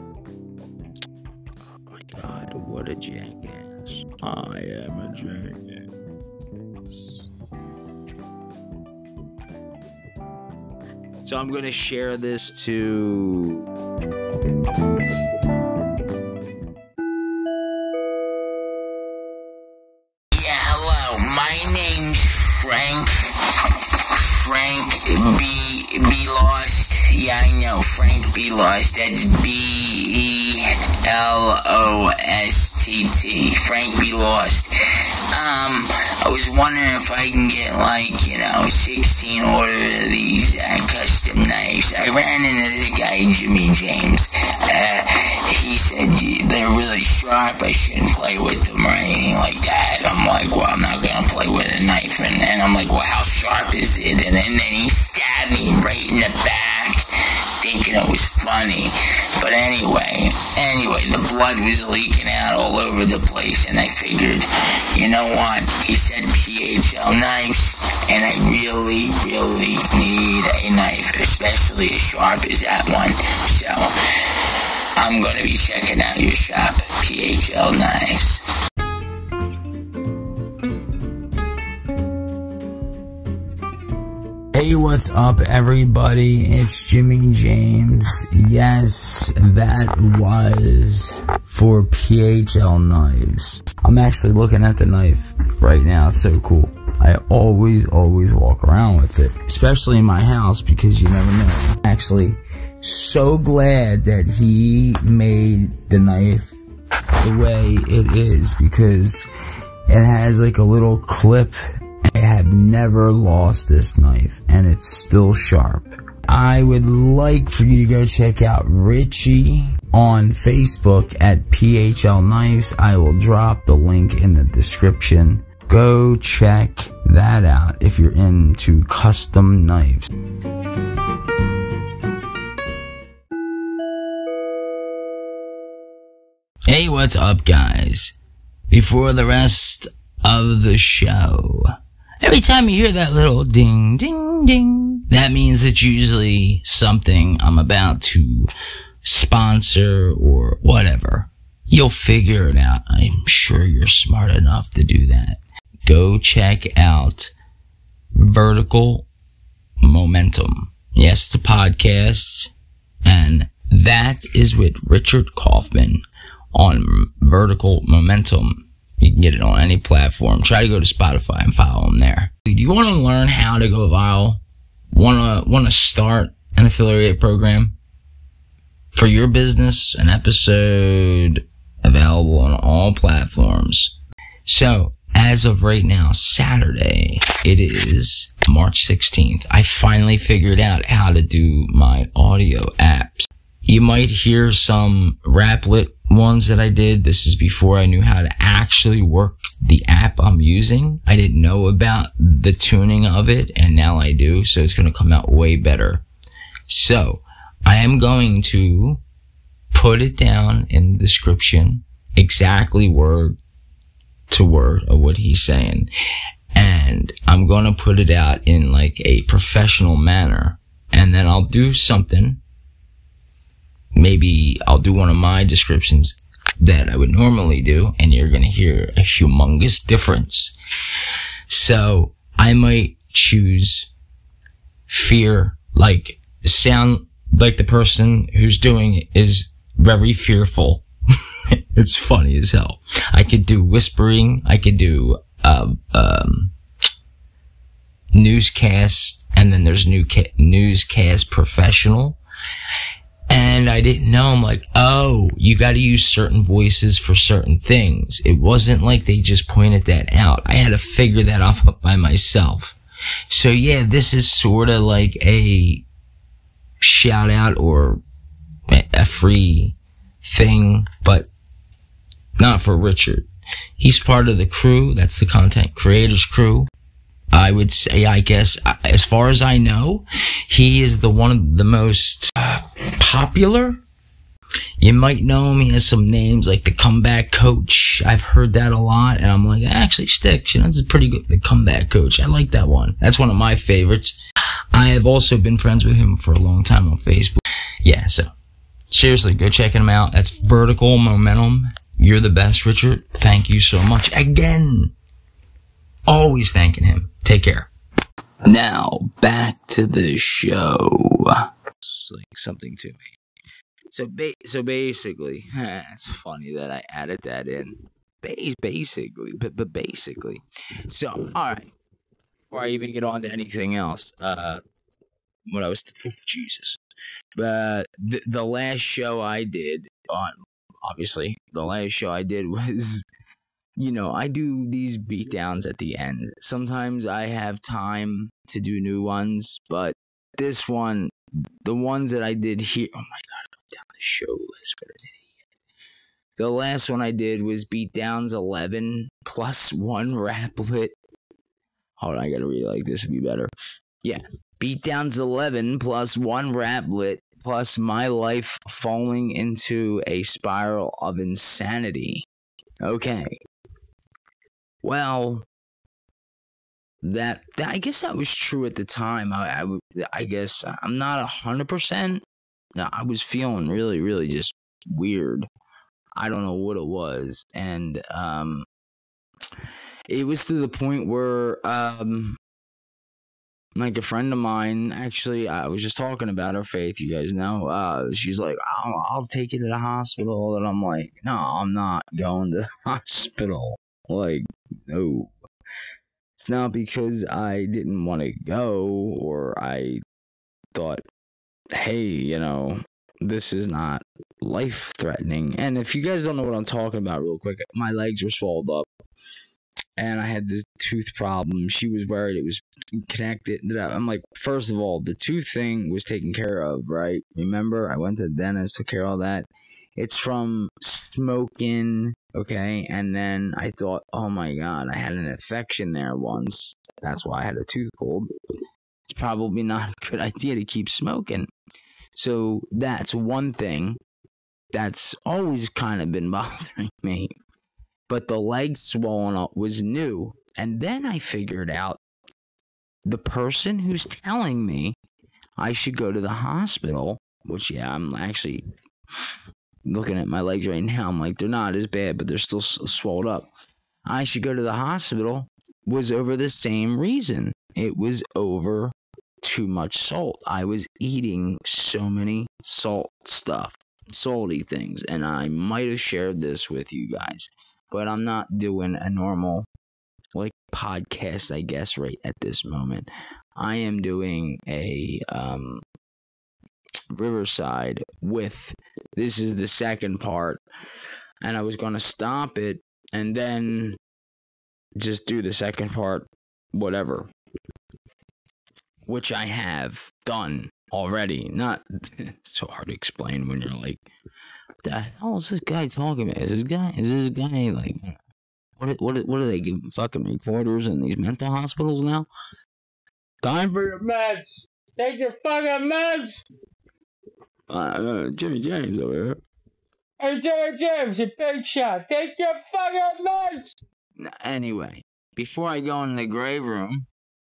Oh my God, what a jackass. I am a jackass. So I'm gonna share this to. Yeah, hello. My name's Frank. Frank B. B. Lost. Yeah, I know. Frank B. Lost. That's B E L O S T T. Frank B. Lost. Um, I was wondering if I can get, like, you know, sixteen order of these uh, custom knives. I ran into this guy, Jimmy James. Uh, he said they're really sharp. I shouldn't play with them or anything like that. I'm like, well, I'm not gonna play with a knife. And, and I'm like, well, how sharp is it? And, and then he stabbed me right in the back, thinking it was funny. But anyway, anyway, the blood was leaking out all over the place, and I figured, you know what? He said P H L knives, and I really, really need a knife, especially as sharp as that one. So I'm gonna be checking out your shop, P H L Knives. Hey, what's up, everybody? It's Jimmy James. Yes, that was for P H L Knives. I'm actually looking at the knife right now. It's so cool. I always, always walk around with it, especially in my house, because you never know. I'm actually so glad that he made the knife the way it is, because it has like a little clip. I have never lost this knife, and it's still sharp. I would like for you to go check out Richie on Facebook at P H L Knives. I will drop the link in the description. Go check that out if you're into custom knives. Hey, what's up, guys? Before the rest of the show, every time you hear that little ding, ding, ding, that means it's usually something I'm about to sponsor or whatever. You'll figure it out. I'm sure you're smart enough to do that. Go check out Vertical Momentum. Yes, it's a podcast, and that is with Richard Kaufman on Vertical Momentum. You can get it on any platform. Try to go to Spotify and follow them there. Do you want to learn how to go viral? Want to want to start an affiliate program for your business? An episode available on all platforms. So, as of right now, Saturday, it is March sixteenth. I finally figured out how to do my audio apps. You might hear some Raplet ones that I did. This is before I knew how to actually work the app I'm using. I didn't know about the tuning of it, and now I do, so it's going to come out way better. So, I am going to put it down in the description, exactly word to word of what he's saying. And I'm going to put it out in like a professional manner. And then I'll do something. Maybe I'll do one of my descriptions that I would normally do, and you're going to hear a humongous difference. So I might choose fear, like sound like the person who's doing it is very fearful. It's funny as hell. I could do whispering. I could do uh, um, newscast, and then there's new ca- newscast professional. And I didn't know. I'm like, oh, you got to use certain voices for certain things. It wasn't like they just pointed that out. I had to figure that out by myself. So yeah, this is sort of like a shout out or a free thing, but not for Richard. He's part of the crew. That's the content creators crew. I would say, I guess, as far as I know, he is the one of the most uh, popular. You might know him. He has some names like the Comeback Coach. I've heard that a lot, and I'm like, it actually sticks. You know, this is pretty good. The Comeback Coach. I like that one. That's one of my favorites. I have also been friends with him for a long time on Facebook. Yeah, so seriously, go check him out. That's Vertical Momentum. You're the best, Richard. Thank you so much. Again, always thanking him. Take care. Now, back to the show. It's like something to me. So, ba- so basically, it's funny that I added that in. Ba- basically, but, but basically. So, alright. Before I even get on to anything else, uh, what I was, th- Jesus. But the, the last show I did on, obviously, the last show I did was, you know, I do these beatdowns at the end. Sometimes I have time to do new ones, but this one, the ones that I did here, oh my god, I'm down the show list, what an idiot. The last one I did was Beatdowns eleven plus one Raplet. Hold on, I gotta read it like this to be better. Yeah, Beatdowns eleven plus one Raplet plus my life falling into a spiral of insanity. Okay. Well, that, that I guess that was true at the time. I, I, I guess I'm not a hundred percent. I was feeling really, really just weird. I don't know what it was, and um, it was to the point where um, like a friend of mine, actually, I was just talking about her faith. You guys know, uh, she's like, I'll, I'll take you to the hospital, and I'm like, no, I'm not going to the hospital. Like, no. It's not because I didn't want to go or I thought, hey, you know, this is not life-threatening. And if you guys don't know what I'm talking about real quick, my legs were swelled up. And I had this tooth problem. She was worried it was connected. I'm like, first of all, the tooth thing was taken care of, right? Remember, I went to the dentist, took care of all that. It's from smoking, okay? And then I thought, oh my god, I had an infection there once. That's why I had a tooth pulled. It's probably not a good idea to keep smoking. So that's one thing that's always kind of been bothering me. But the leg swollen up was new. And then I figured out the person who's telling me I should go to the hospital, which, yeah, I'm actually looking at my legs right now. I'm like, they're not as bad, but they're still swelled up. I should go to the hospital was over the same reason. It was over too much salt. I was eating so many salt stuff, salty things, and I might have shared this with you guys. But I'm not doing a normal, like, podcast, I guess, right at this moment. I am doing a, um, Riverside with, this is the second part, and I was going to stop it, and then just do the second part, whatever. Which I have done already. Not so hard to explain when you're like, what the hell is this guy talking about? Is this guy, is this guy like, what, what, what are they giving fucking recorders in these mental hospitals now? Time for your meds! Take your fucking meds! Uh, uh, Jimmy James over here. Hey, Jimmy James, you big shot. Take your fucking meds! Anyway, before I go in the grave room,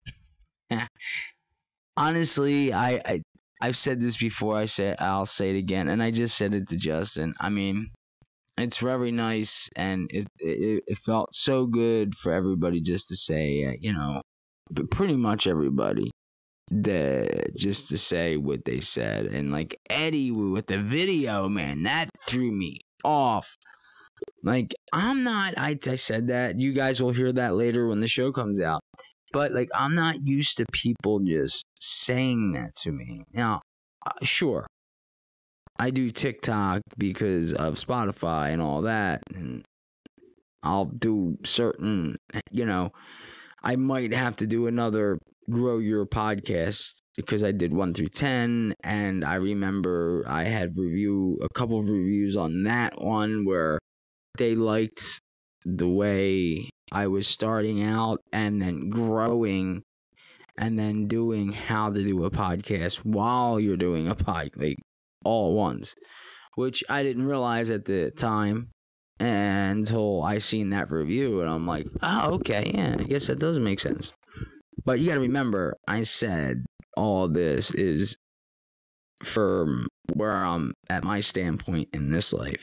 honestly, I, I, I've said this before, I say, I'll say it again, and I just said it to Justin. I mean, it's very nice, and it, it, it felt so good for everybody just to say, uh, you know, but pretty much everybody, the, just to say what they said. And like Eddie with the video, man, that threw me off. Like, I'm not, I, I said that, you guys will hear that later when the show comes out. But, like, I'm not used to people just saying that to me. Now, uh, sure, I do TikTok because of Spotify and all that. And I'll do certain, you know, I might have to do another Grow Your Podcast because I did one through ten. And I remember I had review, a couple of reviews on that one where they liked the way I was starting out and then growing and then doing how to do a podcast while you're doing a pod, like all at once, which I didn't realize at the time until I seen that review, and I'm like, oh, okay, yeah, I guess that does make sense. But you got to remember, I said all this is from where I'm at my standpoint in this life.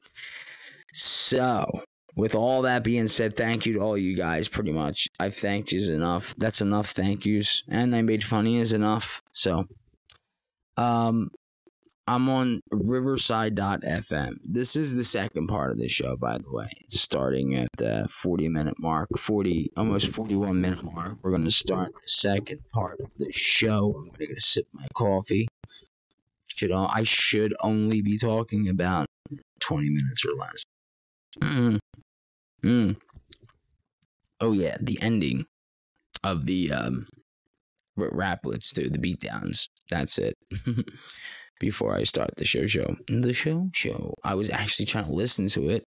So, with all that being said, thank you to all you guys, pretty much. I've thanked yous enough. That's enough thank yous. And I made fun of yous enough. So, um, I'm on Riverside dot f m. This is the second part of the show, by the way. It's starting at the forty minute mark, forty, almost forty-one minute mark. We're going to start the second part of the show. I'm going to go sip my coffee. Should I, I should only be talking about twenty minutes or less. Mm. Mm. Oh yeah, the ending of the um, Raplets too, the beatdowns. That's it. Before I start the show show. The show show. I was actually trying to listen to it.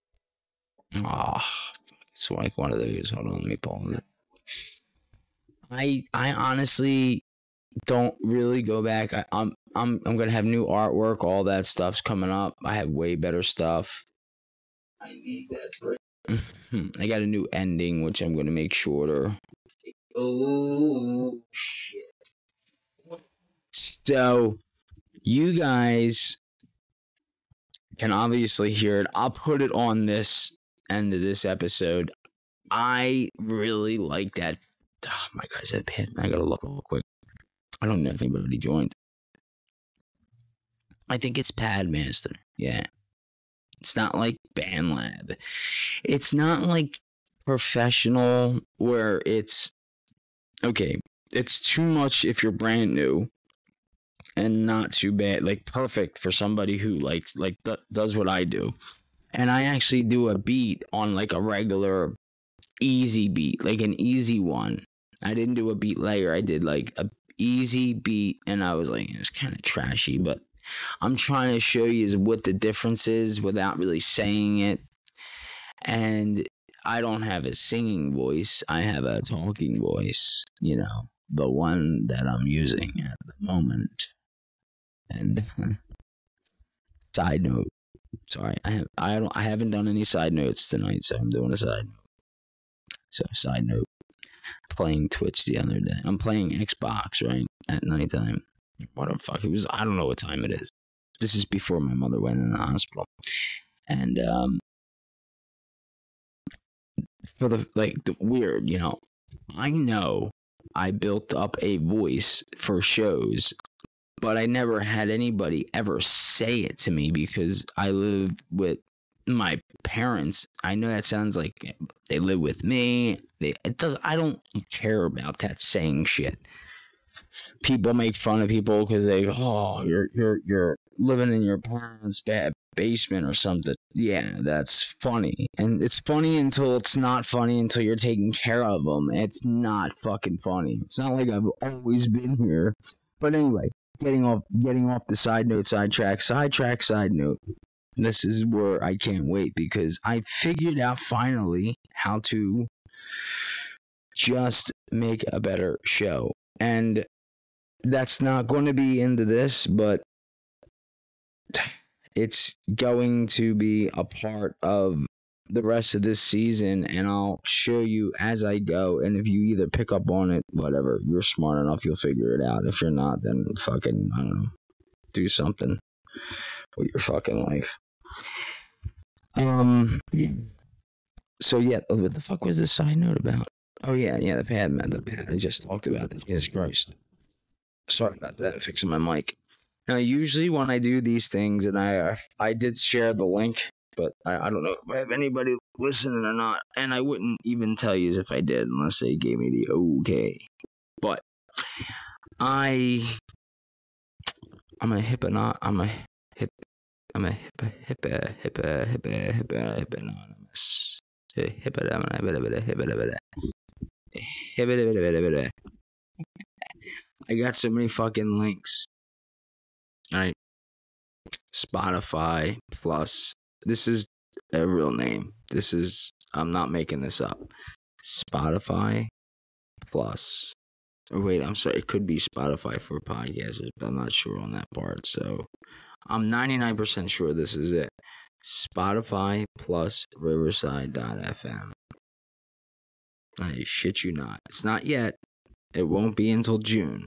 Ah, oh, it's like one of those. Hold on, let me pull it. I I honestly don't really go back. I, I'm I'm I'm gonna have new artwork. All that stuff's coming up. I have way better stuff. I need that break. I got a new ending, which I'm gonna make shorter. Oh shit! So you guys can obviously hear it. I'll put it on this end of this episode. I really like that. Oh my god, is that pin? I gotta look real quick. I don't know if anybody joined. I think it's Padmaster. Yeah. It's not like BandLab. It's not like professional where it's okay. It's too much if you're brand new, and not too bad. Like perfect for somebody who likes like th- does what I do. And I actually do a beat on like a regular easy beat, like an easy one. I didn't do a beat layer. I did like a easy beat, and I was like, it's kind of trashy, but I'm trying to show you what the difference is without really saying it. And I don't have a singing voice. I have a talking voice, you know, the one that I'm using at the moment. And side note, sorry, I have I don't I haven't done any side notes tonight, so I'm doing a side note. So side note, playing Twitch the other day. I'm playing Xbox, right, at nighttime. What the fuck? It was, I don't know what time it is. This is before my mother went in the hospital. And, um, for the, like, the weird, you know, I know I built up a voice for shows, but I never had anybody ever say it to me because I live with my parents. I know that sounds like they live with me. They, it does, I don't care about that saying shit. People make fun of people because they go, oh, you're you're you're living in your parents' bed basement or something. Yeah, that's funny. And it's funny until it's not funny until you're taking care of them. It's not fucking funny. It's not like I've always been here. But anyway, getting off getting off the side note, sidetrack, sidetrack, side note. This is where I can't wait because I figured out finally how to just make a better show. And that's not going to be into this, but it's going to be a part of the rest of this season, and I'll show you as I go. And if you either pick up on it, whatever, you're smart enough, you'll figure it out. If you're not, then fucking, I don't know, do something with your fucking life. Um, so yeah, what the fuck was the side note about? Oh yeah, yeah, the pad, man, the pad I just talked about it. Jesus Christ. Sorry about that, I'm fixing my mic. Now, usually when I do these things, and I I, I did share the link, but I, I don't know if I have anybody listening or not, and I wouldn't even tell you if I did unless they gave me the okay. But I, I'm a hipponot, I'm a hip, I'm a hippa, hippa, hippa, hippa, hippa, hipponymous. I got so many fucking links. Alright. Spotify Plus. This is a real name. This is, I'm not making this up. Spotify Plus. Or wait, I'm sorry. It could be Spotify for podcasters, but I'm not sure on that part. So I'm ninety-nine percent sure this is it. Spotify Plus Riverside dot f m. I shit you not. It's not yet. It won't be until June.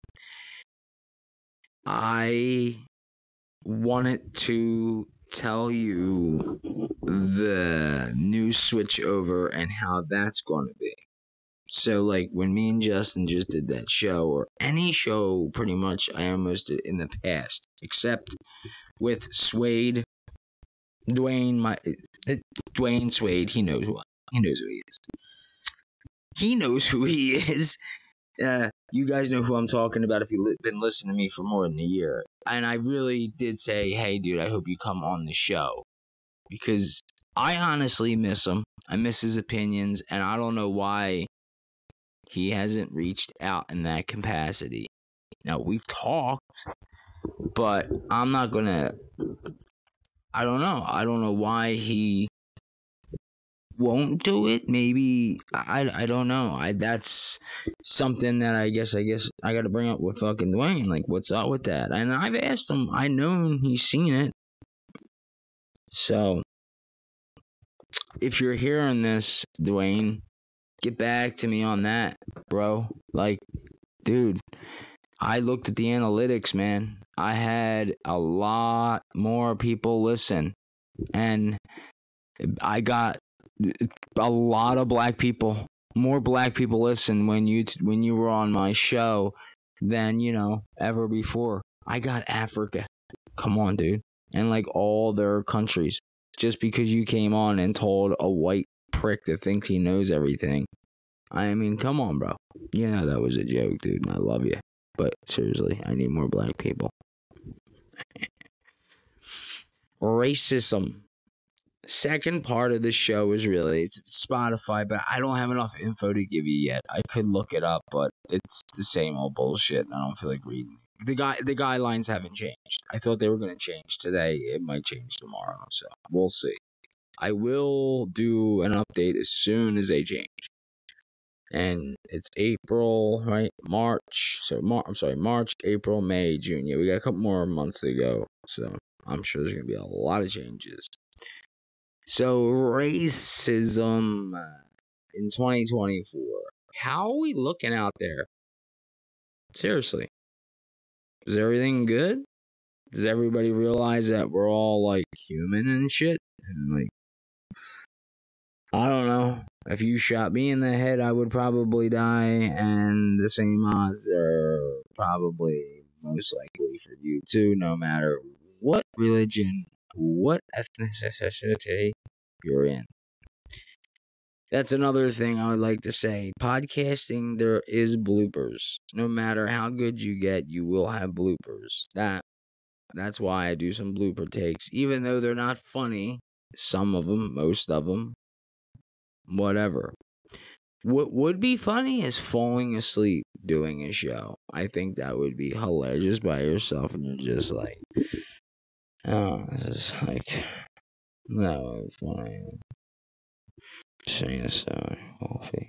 I wanted to tell you the new switch over and how that's going to be. So, like, when me and Justin just did that show, or any show pretty much I almost did in the past, except with Suede, Dwayne, my, uh, Dwayne Suede, he knows what, he knows who he is. He knows who he is. Uh, you guys know who I'm talking about if you've li- been listening to me for more than a year. And I really did say, hey, dude, I hope you come on the show. Because I honestly miss him. I miss his opinions. And I don't know why he hasn't reached out in that capacity. Now, we've talked, but I'm not going to... I don't know. I don't know why he won't do it. Maybe I, I don't know. I that's something that I guess I guess I got to bring up with fucking Dwayne. Like, what's up with that? And I've asked him. I know he's seen it. So if you're hearing this, Dwayne, get back to me on that, bro. Like, dude, I looked at the analytics, man. I had a lot more people listen, and I got a lot of black people, more black people listen when you when you were on my show than, you know, ever before. I got Africa. Come on, dude. And like all their countries. Just because you came on and told a white prick to think he knows everything. I mean, come on, bro. Yeah, that was a joke, dude. I love you. But seriously, I need more black people. Racism. Second part of the show is really, it's Spotify, but I don't have enough info to give you yet. I could look it up, but it's the same old bullshit, and I don't feel like reading it. The guy, the guidelines haven't changed. I thought they were going to change today. It might change tomorrow, so we'll see. I will do an update as soon as they change. And it's April, right? March. So Mar- I'm sorry, March, April, May, June. Yeah, we got a couple more months to go, so I'm sure there's going to be a lot of changes. So, racism in twenty twenty-four. How are we looking out there? Seriously. Is everything good? Does everybody realize that we're all, like, human and shit? And, like, I don't know. If you shot me in the head, I would probably die, and the same odds are probably most likely for you, too, no matter what religion, what ethnicity you're in. That's another thing I would like to say. Podcasting, there is bloopers. No matter how good you get, you will have bloopers. That That's why I do some blooper takes, even though they're not funny. Some of them, most of them, whatever. What would be funny is falling asleep doing a show. I think that would be hilarious by yourself, and you're just like, oh, this is like, no, it's funny. Sing a song, coffee.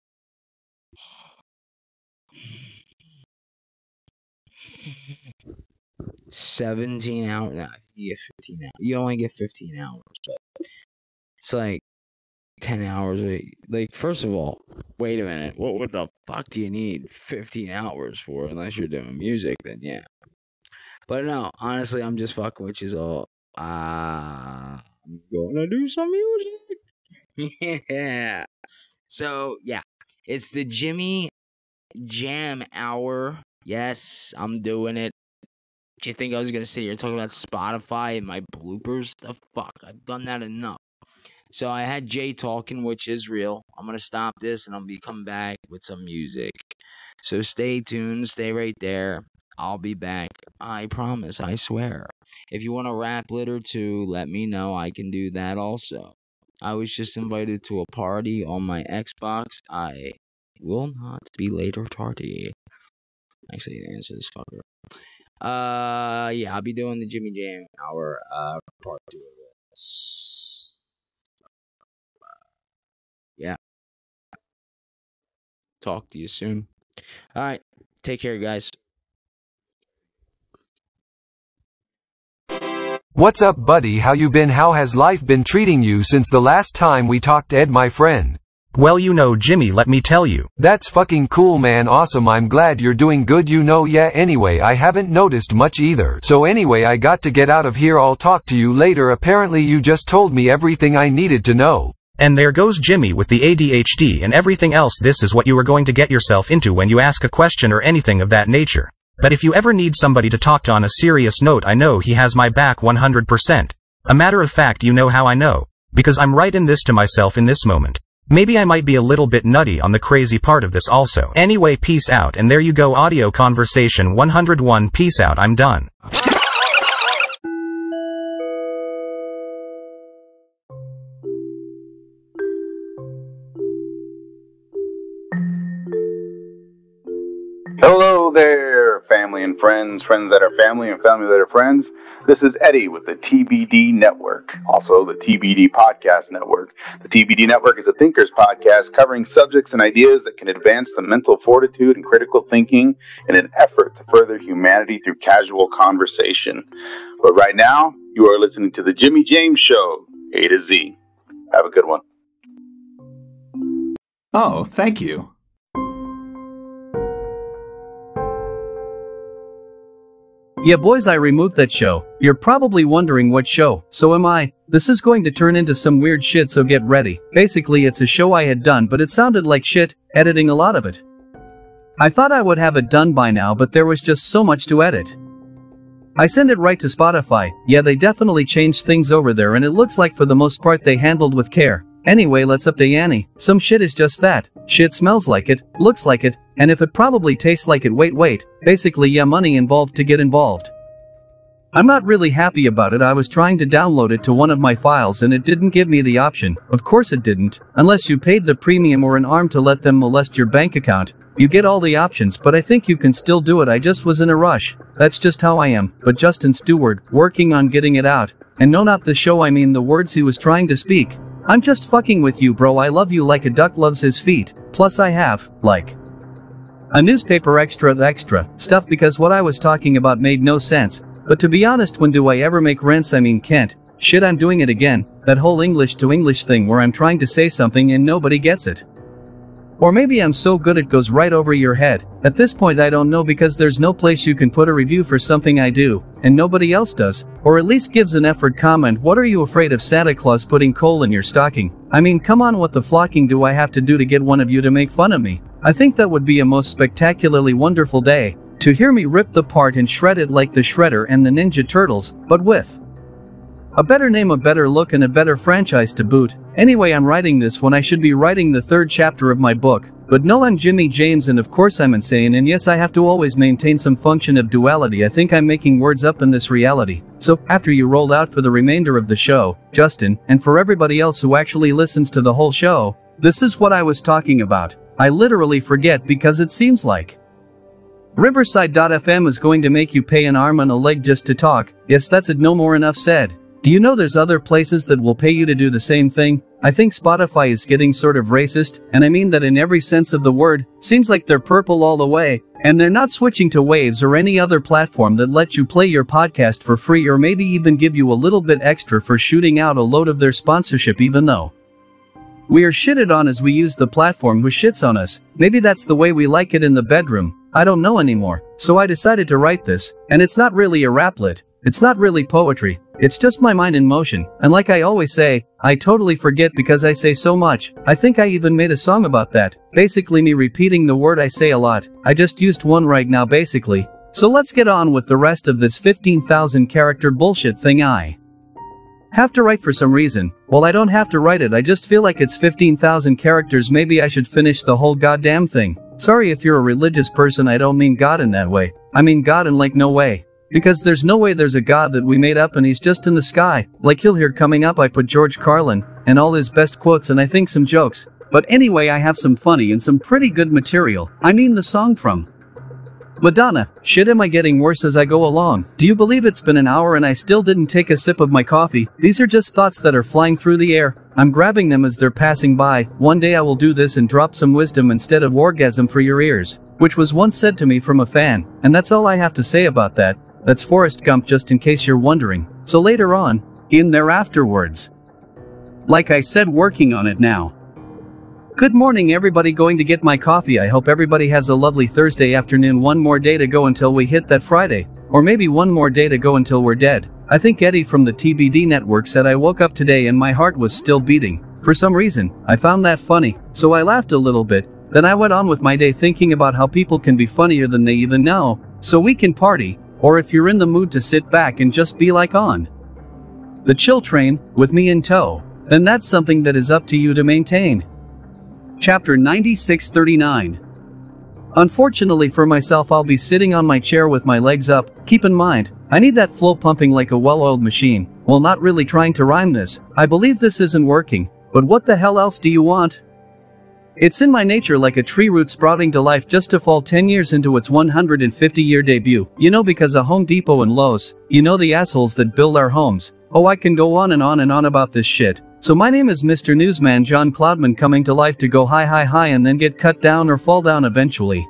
seventeen hours. No, you get fifteen hours. You only get fifteen hours, but it's like ten hours. Like, first of all, wait a minute. What, what the fuck do you need fifteen hours for? Unless you're doing music, then yeah. But no, honestly, I'm just fucking with you all. Uh, I'm gonna do some music. Yeah. So, yeah. It's the Jimmy Jam Hour. Yes, I'm doing it. Do you think I was going to sit here and talk about Spotify and my bloopers? The fuck? I've done that enough. So I had Jay talking, which is real. I'm going to stop this and I'll be coming back with some music. So stay tuned. Stay right there. I'll be back. I promise. I swear. If you want a rap lit or two, let me know. I can do that also. I was just invited to a party on my Xbox. I will not be late or tardy. Actually, to answer this fucker. Uh, yeah, I'll be doing the Jimmy Jam Hour, uh, part two of this. Yeah. Talk to you soon. Alright, take care, guys. What's up, buddy? How you been? How has life been treating you since the last time we talked, Ed, my friend? Well, you know, Jimmy, let me tell you. That's fucking cool, man. Awesome. I'm glad you're doing good, you know. Yeah, anyway, I haven't noticed much either. So anyway, I got to get out of here. I'll talk to you later. Apparently you just told me everything I needed to know. And there goes Jimmy with the A D H D and everything else. This is what you are going to get yourself into when you ask a question or anything of that nature. But if you ever need somebody to talk to on a serious note, I know he has my back one hundred percent. A matter of fact, you know how I know? Because I'm writing this to myself in this moment. Maybe I might be a little bit nutty on the crazy part of this also. Anyway, peace out, and there you go, audio conversation one hundred one. Peace out, I'm done. Hello there, family and friends, friends that are family and family that are friends. This is Eddie with the T B D Network, also the T B D Podcast Network. The T B D Network is a thinkers podcast covering subjects and ideas that can advance the mental fortitude and critical thinking in an effort to further humanity through casual conversation. But right now, you are listening to the Jimmy James Show, A to Z. Have a good one. Oh, thank you. Yeah, boys, I removed that show. You're probably wondering what show. So am I. This is going to turn into some weird shit, so get ready. Basically, it's a show I had done, but it sounded like shit, editing a lot of it. I thought I would have it done by now, but there was just so much to edit. I sent it right to Spotify. Yeah, they definitely changed things over there, and it looks like for the most part they handled with care. Anyway, let's up to Yanni. Some shit is just that. Shit smells like it, looks like it, and if it probably tastes like it, wait wait, basically yeah, money involved to get involved. I'm not really happy about it. I was trying to download it to one of my files and it didn't give me the option. Of course it didn't, unless you paid the premium or an arm to let them molest your bank account. You get all the options, but I think you can still do it. I just was in a rush. That's just how I am. But Justin Stewart, working on getting it out. And no, not the show, I mean the words he was trying to speak. I'm just fucking with you, bro. I love you like a duck loves his feet. Plus I have, like, a newspaper extra extra stuff because what I was talking about made no sense. But to be honest, when do I ever make rents? I mean, Kent. Shit, I'm doing it again. That whole English to English thing where I'm trying to say something and nobody gets it. Or maybe I'm so good it goes right over your head. At this point I don't know, because there's no place you can put a review for something I do, and nobody else does, or at least gives an effort comment. What are you afraid of Santa Claus putting coal in your stocking? I mean, come on, what the flocking do I have to do to get one of you to make fun of me? I think that would be a most spectacularly wonderful day, to hear me rip the part and shred it like the Shredder and the Ninja Turtles, but with A better name, a better look, and a better franchise to boot. Anyway, I'm writing this when I should be writing the third chapter of my book. But no, I'm Jimmy James, and of course I'm insane, and yes, I have to always maintain some function of duality. I think I'm making words up in this reality. So, after you rolled out for the remainder of the show, Justin, and for everybody else who actually listens to the whole show, this is what I was talking about. I literally forget because it seems like Riverside dot F M is going to make you pay an arm and a leg just to talk. Yes, that's it, no more enough said. Do you know there's other places that will pay you to do the same thing? I think Spotify is getting sort of racist, and I mean that in every sense of the word. Seems like they're purple all the way, and they're not switching to Waves or any other platform that lets you play your podcast for free or maybe even give you a little bit extra for shooting out a load of their sponsorship, even though we are shitted on as we use the platform who shits on us. Maybe that's the way we like it in the bedroom. I don't know anymore. So I decided to write this, and it's not really a raplet. It's not really poetry. It's just my mind in motion, and like I always say, I totally forget because I say so much. I think I even made a song about that. Basically me repeating the word I say a lot. I just used one right now basically. So let's get on with the rest of this fifteen thousand character bullshit thing I have to write for some reason. Well, I don't have to write it, I just feel like it's fifteen thousand characters. Maybe I should finish the whole goddamn thing. Sorry if you're a religious person, I don't mean God in that way. I mean God in like no way. Because there's no way there's a God that we made up and he's just in the sky. Like you'll hear coming up, I put George Carlin and all his best quotes and I think some jokes. But anyway, I have some funny and some pretty good material. I mean the song from Madonna. Shit, am I getting worse as I go along? Do you believe it's been an hour and I still didn't take a sip of my coffee? These are just thoughts that are flying through the air. I'm grabbing them as they're passing by. One day I will do this and drop some wisdom instead of orgasm for your ears. Which was once said to me from a fan. And that's all I have to say about that. That's Forrest Gump, just in case you're wondering. So later on, in there afterwards. Like I said, working on it now. Good morning everybody, going to get my coffee. I hope everybody has a lovely Thursday afternoon. One more day to go until we hit that Friday. Or maybe one more day to go until we're dead. I think Eddie from the T B D network said I woke up today and my heart was still beating. For some reason, I found that funny, so I laughed a little bit. Then I went on with my day thinking about how people can be funnier than they even know. So we can party. Or if you're in the mood to sit back and just be like on the chill train, with me in tow, then that's something that is up to you to maintain. Chapter ninety-six thirty-nine. Unfortunately for myself, I'll be sitting on my chair with my legs up. Keep in mind, I need that flow pumping like a well-oiled machine. Well, not really trying to rhyme this. I believe this isn't working. But what the hell else do you want? It's in my nature, like a tree root sprouting to life, just to fall ten years into its one hundred fifty year debut. You know, because of Home Depot and Lowe's. You know, the assholes that build our homes. Oh, I can go on and on and on about this shit. So my name is Mister Newsman John Cloudman, coming to life to go high high high and then get cut down or fall down eventually.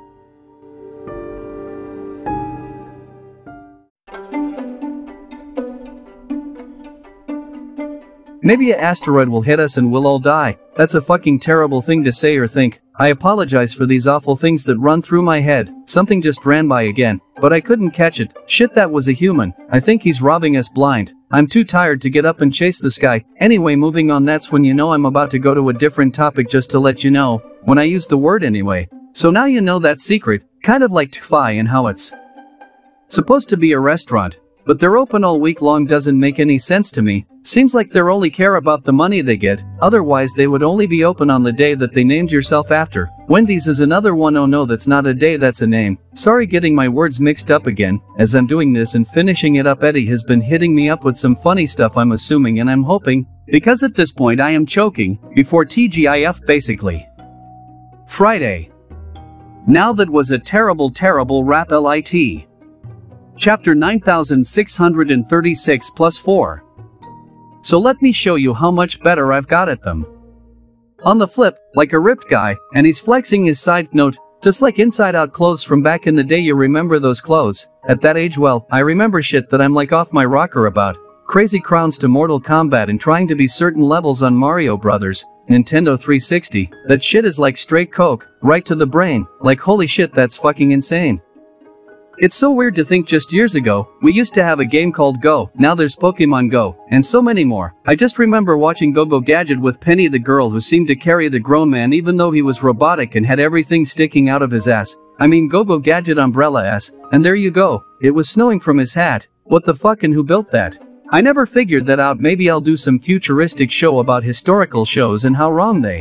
Maybe an asteroid will hit us and we'll all die. That's a fucking terrible thing to say or think. I apologize for these awful things that run through my head. Something just ran by again, but I couldn't catch it. Shit, that was a human. I think he's robbing us blind. I'm too tired to get up and chase the sky. Anyway, moving on, that's when you know I'm about to go to a different topic, just to let you know. When I use the word anyway. So now you know that secret. Kind of like T F I and how it's supposed to be a restaurant. But they're open all week long doesn't make any sense to me. Seems like they only care about the money they get, otherwise they would only be open on the day that they named yourself after. Wendy's is another one. Oh no, that's not a day, that's a name. Sorry, getting my words mixed up again. As I'm doing this and finishing it up, Eddie has been hitting me up with some funny stuff, I'm assuming, and I'm hoping, because at this point I am choking, before T G I F basically. Friday. Now that was a terrible terrible rap lit. Chapter nine thousand six hundred thirty-six plus four. So let me show you how much better I've got at them. On the flip, like a ripped guy, and he's flexing his side note, just like Inside Out clothes from back in the day. You remember those clothes? At that age, well, I remember shit that I'm like off my rocker about. Crazy crowns to Mortal Kombat and trying to be certain levels on Mario Brothers, Nintendo three sixty. That shit is like straight coke, right to the brain. Like holy shit, that's fucking insane. It's so weird to think just years ago, we used to have a game called Go, now there's Pokemon Go, and so many more. I just remember watching Go-Go Gadget with Penny, the girl who seemed to carry the grown man even though he was robotic and had everything sticking out of his ass. I mean Go-Go Gadget umbrella ass, and there you go, it was snowing from his hat. What the fuck, and who built that? I never figured that out. Maybe I'll do some futuristic show about historical shows and how wrong they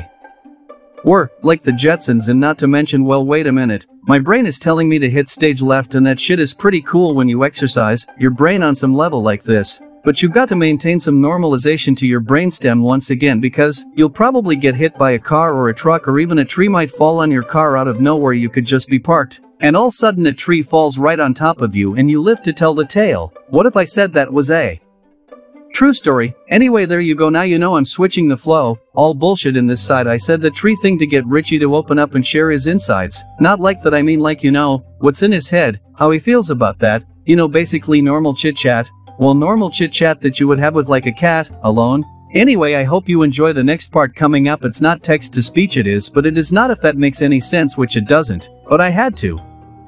were, like the Jetsons. And not to mention, well, wait a minute, my brain is telling me to hit stage left, and that shit is pretty cool when you exercise your brain on some level like this. But you've got to maintain some normalization to your brainstem once again, because you'll probably get hit by a car or a truck, or even a tree might fall on your car out of nowhere. You could just be parked, and all of a sudden a tree falls right on top of you and you live to tell the tale. What if I said that was a true story? Anyway, there you go. Now you know I'm switching the flow. All bullshit in this side. I said the tree thing to get Richie to open up and share his insides. Not like that, I mean like, you know, what's in his head, how he feels about that. You know, basically normal chit chat. Well, normal chit chat that you would have with like a cat, alone. Anyway, I hope you enjoy the next part coming up. It's not text to speech, it is, but it is not, if that makes any sense, which it doesn't. But I had to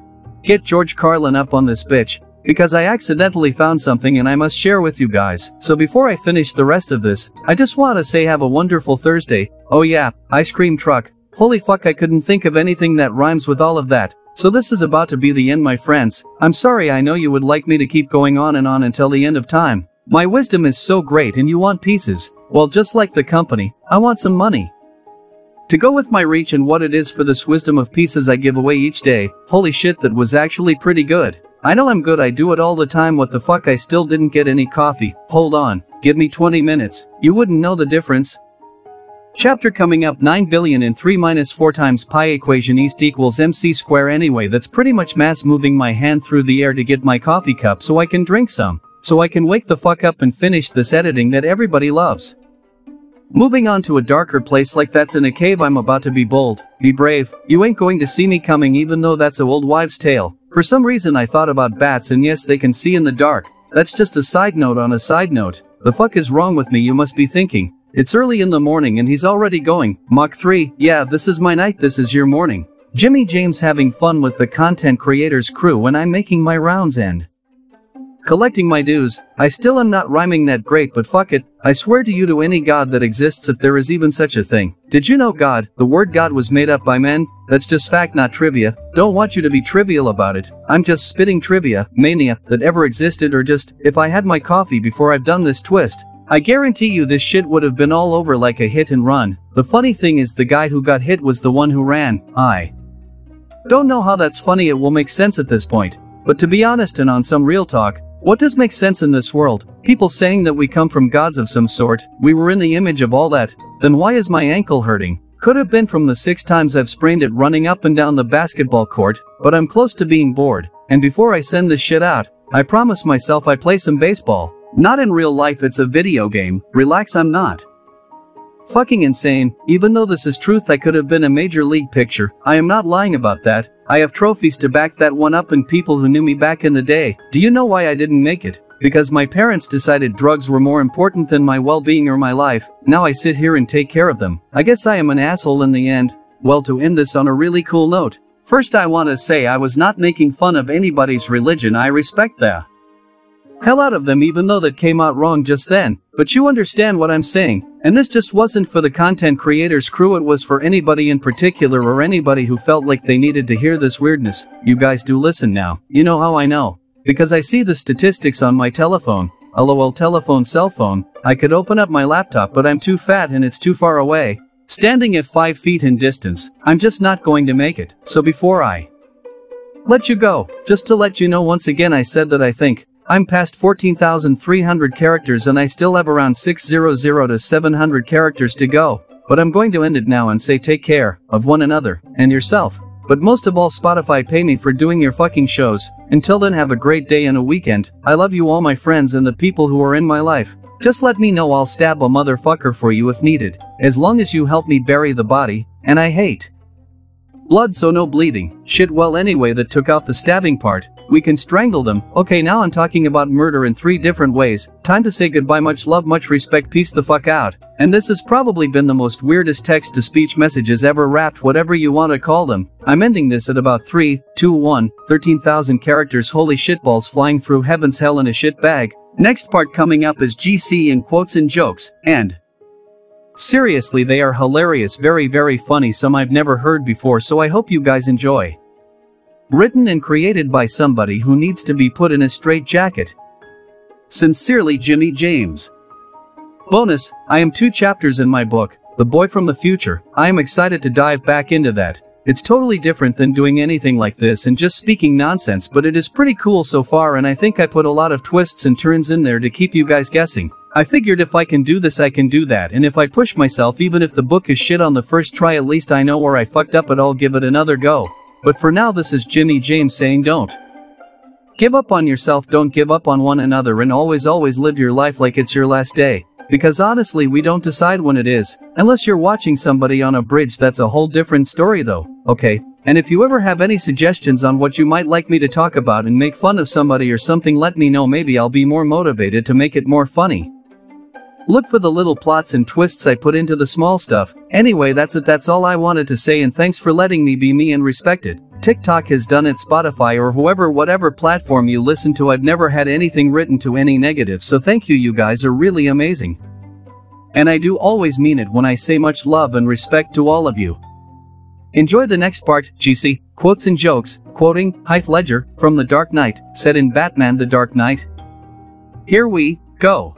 get George Carlin up on this bitch, because I accidentally found something and I must share with you guys. So before I finish the rest of this, I just want to say have a wonderful Thursday. Oh yeah, ice cream truck. Holy fuck, I couldn't think of anything that rhymes with all of that. So this is about to be the end, my friends. I'm sorry, I know you would like me to keep going on and on until the end of time. My wisdom is so great and you want pieces. Well, just like the company, I want some money to go with my reach and what it is for this wisdom of pieces I give away each day. Holy shit, that was actually pretty good. I know I'm good, I do it all the time. What the fuck, I still didn't get any coffee. Hold on, give me twenty minutes. You wouldn't know the difference. Chapter coming up, nine billion in three minus four times pi equation east equals mc square. Anyway, that's pretty much mass moving my hand through the air to get my coffee cup so I can drink some. So I can wake the fuck up and finish this editing that everybody loves. Moving on to a darker place like that's in a cave. I'm about to be bold. Be brave. You ain't going to see me coming, even though that's a old wives' tale. For some reason I thought about bats, and yes, they can see in the dark. That's just a side note on a side note. The fuck is wrong with me, you must be thinking. It's early in the morning and he's already going. Mach three, yeah, this is my night, this is your morning. Jimmy James having fun with the content creators crew when I'm making my rounds and collecting my dues. I still am not rhyming that great, but fuck it. I swear to you, to any god that exists, if there is even such a thing. Did you know God, the word God, was made up by men? That's just fact, not trivia. Don't want you to be trivial about it. I'm just spitting trivia, mania, that ever existed, or just, if I had my coffee before I've done this twist. I guarantee you this shit would have been all over like a hit and run. The funny thing is, the guy who got hit was the one who ran. I don't know how that's funny. It will make sense at this point. But to be honest and on some real talk, what does make sense in this world? People saying that we come from gods of some sort, we were in the image of all that. Then why is my ankle hurting? Could have been from the six times I've sprained it running up and down the basketball court, but I'm close to being bored. And before I send this shit out, I promise myself I play some baseball. Not in real life, it's a video game. Relax, I'm not fucking insane. Even though this is truth, I could have been a major league pitcher. I am not lying about that. I have trophies to back that one up and people who knew me back in the day. Do you know why I didn't make it? Because my parents decided drugs were more important than my well-being or my life. Now I sit here and take care of them. I guess I am an asshole in the end. Well, to end this on a really cool note, first I want to say I was not making fun of anybody's religion. I respect the hell out of them, even though that came out wrong just then. But you understand what I'm saying. And this just wasn't for the content creators crew, it was for anybody in particular, or anybody who felt like they needed to hear this weirdness. You guys do listen now. You know how I know? Because I see the statistics on my telephone. LOL telephone cell phone. I could open up my laptop, but I'm too fat and it's too far away. Standing at five feet in distance, I'm just not going to make it. So before I let you go, just to let you know once again, I said that I think I'm past fourteen thousand three hundred characters and I still have around six hundred to seven hundred characters to go. But I'm going to end it now and say take care of one another and yourself. But most of all, Spotify, pay me for doing your fucking shows. Until then, have a great day and a weekend. I love you all, my friends, and the people who are in my life. Just let me know, I'll stab a motherfucker for you if needed. As long as you help me bury the body. And I hate blood, so no bleeding. Shit, well anyway, that took out the stabbing part. We can strangle them. Okay, now I'm talking about murder in three different ways. Time to say goodbye. Much love, much respect, peace the fuck out. And this has probably been the most weirdest text-to-speech messages ever wrapped, whatever you want to call them. I'm ending this at about three, two, one, thirteen thousand characters. Holy shitballs flying through heaven's hell in a shit bag. Next part coming up is G C in quotes and jokes, and seriously, they are hilarious, very very funny, some I've never heard before, so I hope you guys enjoy. Written and created by somebody who needs to be put in a straitjacket. Sincerely, Jimmy James. Bonus, I am two chapters in my book, The Boy from the Future. I am excited to dive back into that. It's totally different than doing anything like this and just speaking nonsense, but it is pretty cool so far, and I think I put a lot of twists and turns in there to keep you guys guessing. I figured if I can do this, I can do that, and if I push myself, even if the book is shit on the first try, at least I know where I fucked up, but I'll give it another go. But for now, this is Jimmy James saying don't give up on yourself, don't give up on one another, and always always live your life like it's your last day. Because honestly, we don't decide when it is. Unless you're watching somebody on a bridge, that's a whole different story though, okay? And if you ever have any suggestions on what you might like me to talk about and make fun of somebody or something, let me know, maybe I'll be more motivated to make it more funny. Look for the little plots and twists I put into the small stuff. Anyway, that's it, that's all I wanted to say, and thanks for letting me be me and respect it. TikTok has done it, Spotify or whoever, whatever platform you listen to, I've never had anything written to any negative, so thank you, you guys are really amazing. And I do always mean it when I say much love and respect to all of you. Enjoy the next part, G C, quotes and jokes, quoting Heath Ledger from The Dark Knight, said in Batman The Dark Knight. Here we go.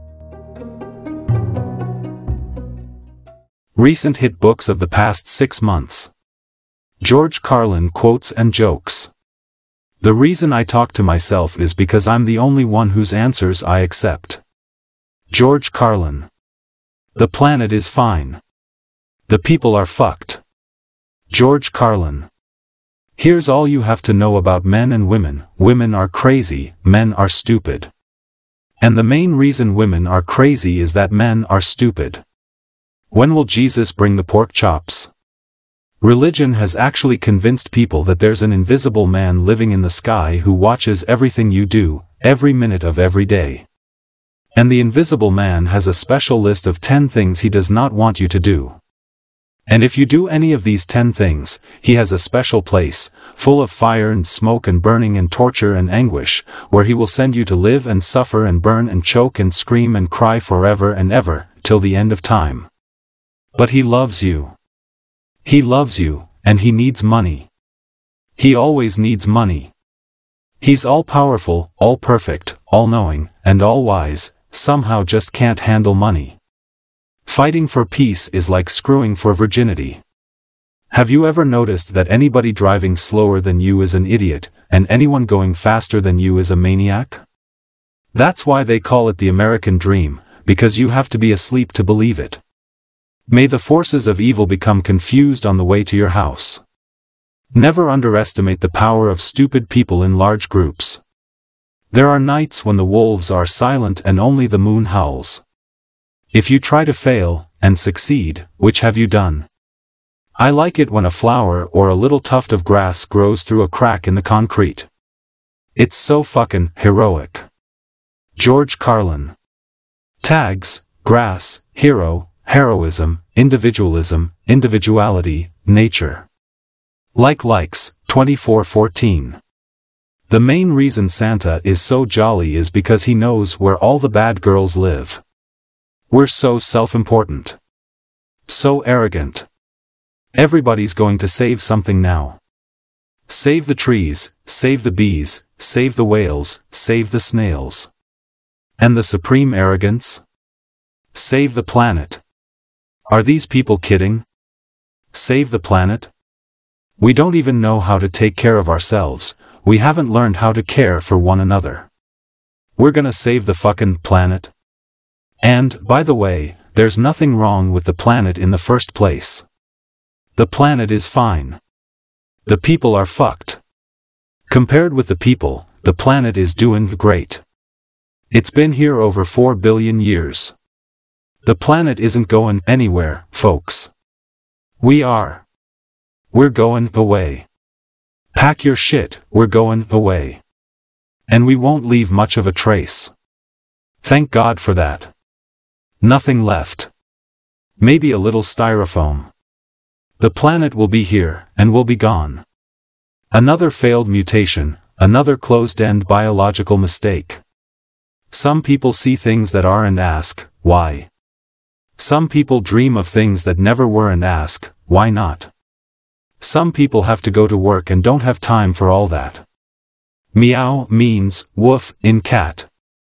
Recent hit books of the past six months. George Carlin quotes and jokes. The reason I talk to myself is because I'm the only one whose answers I accept. George Carlin. The planet is fine. The people are fucked. George Carlin. Here's all you have to know about men and women. Women are crazy, men are stupid. And the main reason women are crazy is that men are stupid. When will Jesus bring the pork chops? Religion has actually convinced people that there's an invisible man living in the sky who watches everything you do, every minute of every day. And the invisible man has a special list of ten things he does not want you to do. And if you do any of these ten things, he has a special place, full of fire and smoke and burning and torture and anguish, where he will send you to live and suffer and burn and choke and scream and cry forever and ever, till the end of time. But he loves you. He loves you, and he needs money. He always needs money. He's all-powerful, all-perfect, all-knowing, and all-wise, somehow just can't handle money. Fighting for peace is like screwing for virginity. Have you ever noticed that anybody driving slower than you is an idiot, and anyone going faster than you is a maniac? That's why they call it the American dream, because you have to be asleep to believe it. May the forces of evil become confused on the way to your house. Never underestimate the power of stupid people in large groups. There are nights when the wolves are silent and only the moon howls. If you try to fail, and succeed, which have you done? I like it when a flower or a little tuft of grass grows through a crack in the concrete. It's so fucking heroic. George Carlin. Tags: grass, hero, heroism, individualism, individuality, nature. Like likes, twenty-four fourteen. The main reason Santa is so jolly is because he knows where all the bad girls live. We're so self-important. So arrogant. Everybody's going to save something now. Save the trees, save the bees, save the whales, save the snails. And the supreme arrogance? Save the planet. Are these people kidding? Save the planet? We don't even know how to take care of ourselves, we haven't learned how to care for one another. We're gonna save the fucking planet? And, by the way, there's nothing wrong with the planet in the first place. The planet is fine. The people are fucked. Compared with the people, the planet is doing great. It's been here over four billion years. The planet isn't going anywhere, folks. We are. We're going away. Pack your shit, we're going away. And we won't leave much of a trace. Thank God for that. Nothing left. Maybe a little styrofoam. The planet will be here, and will be gone. Another failed mutation, another closed-end biological mistake. Some people see things that are and ask, why? Some people dream of things that never were and ask, why not? Some people have to go to work and don't have time for all that. Meow means woof in cat.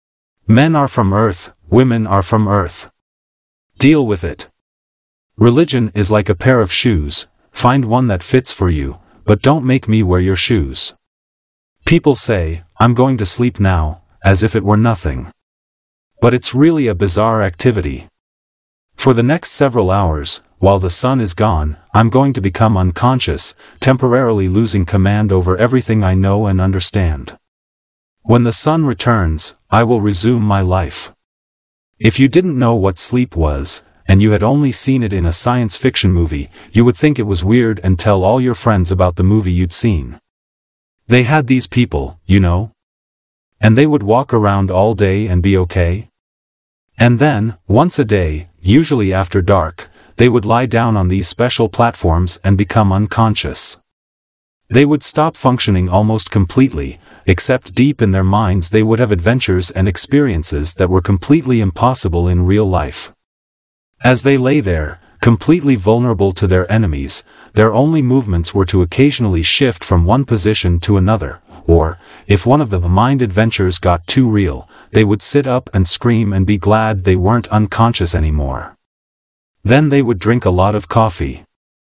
Men are from Earth, women are from Earth. Deal with it. Religion is like a pair of shoes, find one that fits for you, but don't make me wear your shoes. People say, I'm going to sleep now, as if it were nothing. But it's really a bizarre activity. For the next several hours, while the sun is gone, I'm going to become unconscious, temporarily losing command over everything I know and understand. When the sun returns, I will resume my life. If you didn't know what sleep was, and you had only seen it in a science fiction movie, you would think it was weird and tell all your friends about the movie you'd seen. They had these people, you know? And they would walk around all day and be okay? And then, once a day, usually after dark, they would lie down on these special platforms and become unconscious. They would stop functioning almost completely, except deep in their minds they would have adventures and experiences that were completely impossible in real life. As they lay there, completely vulnerable to their enemies, their only movements were to occasionally shift from one position to another, or, if one of the mind adventures got too real, they would sit up and scream and be glad they weren't unconscious anymore. Then they would drink a lot of coffee.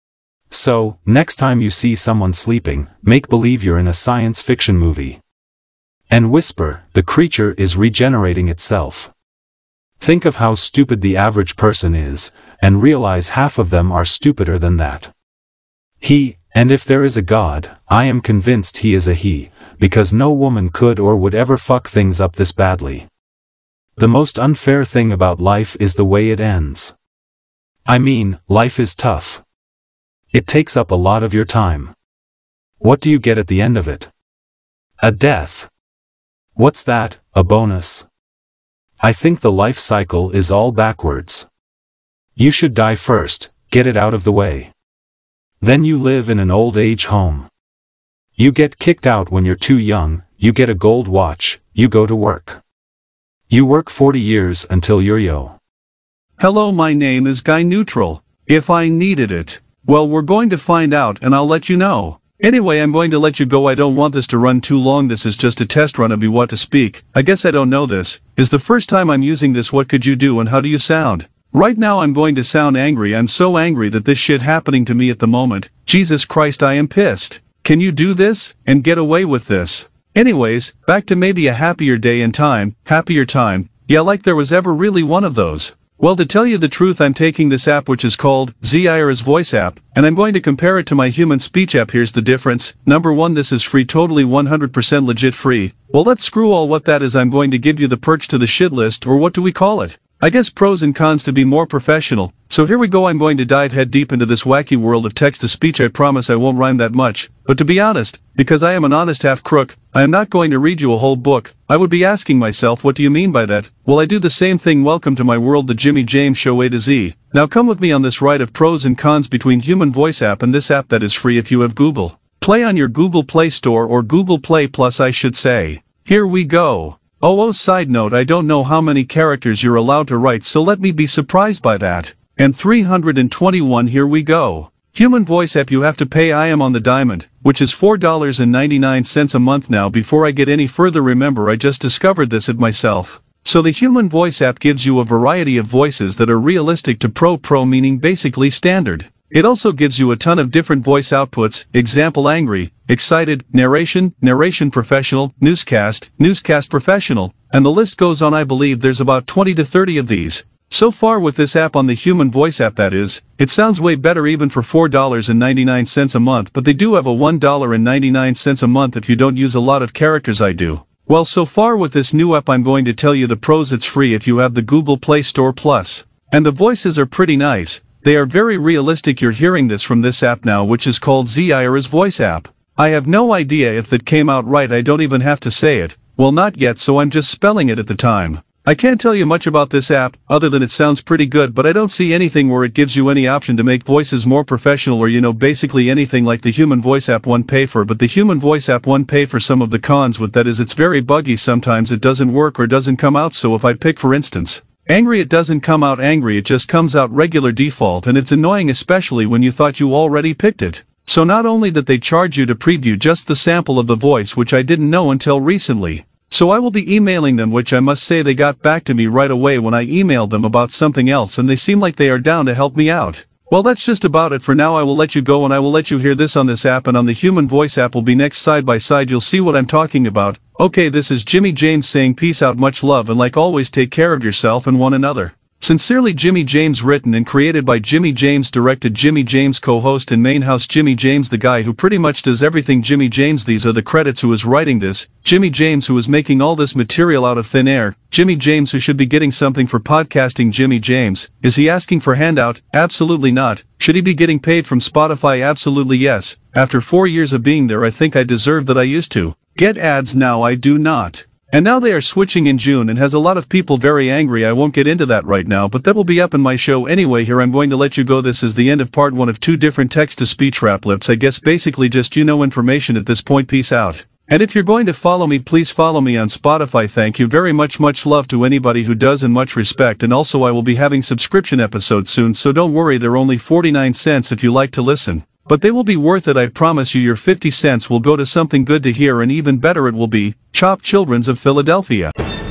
So, next time you see someone sleeping, make believe you're in a science fiction movie. And whisper, the creature is regenerating itself. Think of how stupid the average person is, and realize half of them are stupider than that. He, and if there is a God, I am convinced he is a he, because no woman could or would ever fuck things up this badly. The most unfair thing about life is the way it ends. I mean, life is tough. It takes up a lot of your time. What do you get at the end of it? A death. What's that, a bonus? I think the life cycle is all backwards. You should die first, get it out of the way. Then you live in an old age home. You get kicked out when you're too young, you get a gold watch, you go to work. You work forty years until you're yo. Hello, my name is Guy Neutral. If I needed it, well, we're going to find out and I'll let you know. Anyway, I'm going to let you go. I don't want this to run too long. This is just a test run of me what to speak. I guess I don't know this. Is the first time I'm using this. What could you do and how do you sound? Right now I'm going to sound angry. I'm so angry that this shit happening to me at the moment. Jesus Christ, I am pissed. Can you do this and get away with this? Anyways, back to maybe a happier day and time, happier time. Yeah, like there was ever really one of those. Well, to tell you the truth, I'm taking this app which is called Z-Ira's Voice app, and I'm going to compare it to my human speech app. Here's the difference. Number one, this is free, totally one hundred percent legit free. Well, let's screw all what that is. I'm going to give you the perks to the shit list, or what do we call it? I guess pros and cons to be more professional. So here we go. I'm going to dive head deep into this wacky world of text-to-speech. I promise I won't rhyme that much. But to be honest, because I am an honest half-crook, I am not going to read you a whole book. I would be asking myself, what do you mean by that? Well, I do the same thing. Welcome to my world, the Jimmy James Show A to Z. Now come with me on this ride of pros and cons between Human Voice app and this app that is free if you have Google Play on your Google Play Store, or Google Play Plus I should say. Here we go. Oh, oh, side note, I don't know how many characters you're allowed to write, so let me be surprised by that. And three hundred twenty-one, here we go. Human Voice app, you have to pay. I am on the diamond, which is four dollars and ninety-nine cents a month. Now, before I get any further, remember I just discovered this at myself. So the Human Voice app gives you a variety of voices that are realistic to pro pro, meaning basically standard. It also gives you a ton of different voice outputs, example angry, excited, narration, narration professional, newscast, newscast professional, and the list goes on. I believe there's about twenty to thirty of these. So far with this app, on the Human Voice app that is, it sounds way better even for four dollars and ninety-nine cents a month, but they do have a one dollar and ninety-nine cents a month if you don't use a lot of characters. I do. Well, so far with this new app, I'm going to tell you the pros. It's free if you have the Google Play Store Plus. And the voices are pretty nice. They are very realistic. You're hearing this from this app now, which is called Z-Ira's Voice app. I have no idea if that came out right. I don't even have to say it. Well, not yet, so I'm just spelling it at the time. I can't tell you much about this app, other than it sounds pretty good, but I don't see anything where it gives you any option to make voices more professional, or you know, basically anything like the Human Voice app one pay for. But the Human Voice app one pay for, some of the cons with that is it's very buggy. Sometimes it doesn't work or doesn't come out. So if I pick, for instance, angry, it doesn't come out angry, it just comes out regular default, and it's annoying, especially when you thought you already picked it. So not only that they charge you to preview just the sample of the voice, which I didn't know until recently. So I will be emailing them, which I must say they got back to me right away when I emailed them about something else, and they seem like they are down to help me out. Well, that's just about it for now. I will let you go, and I will let you hear this on this app, and on the Human Voice app will be next side by side. You'll see what I'm talking about. Okay, this is Jimmy James saying peace out, much love, and like always, take care of yourself and one another. Sincerely, Jimmy James. Written and created by Jimmy James, directed Jimmy James, co-host and main house Jimmy James, the guy who pretty much does everything Jimmy James. These are the credits. Who is writing this? Jimmy James, who is making all this material out of thin air. Jimmy James, who should be getting something for podcasting. Jimmy James, is he asking for handout? Absolutely not. Should he be getting paid from Spotify? Absolutely yes. After four years of being there, I think I deserve that. I used to get ads, now I do not. And now they are switching in June and has a lot of people very angry. I won't get into that right now, but that will be up in my show anyway. Here I'm going to let you go. This is the end of part one of two different text-to-speech rap lips. I guess basically just you know information at this point. Peace out. And if you're going to follow me, please follow me on Spotify. Thank you very much. Much love to anybody who does and much respect. And also I will be having subscription episodes soon, so don't worry, they're only forty-nine cents if you like to listen. But they will be worth it, I promise you. Your fifty cents will go to something good to hear, and even better it will be Chopped Children's of Philadelphia.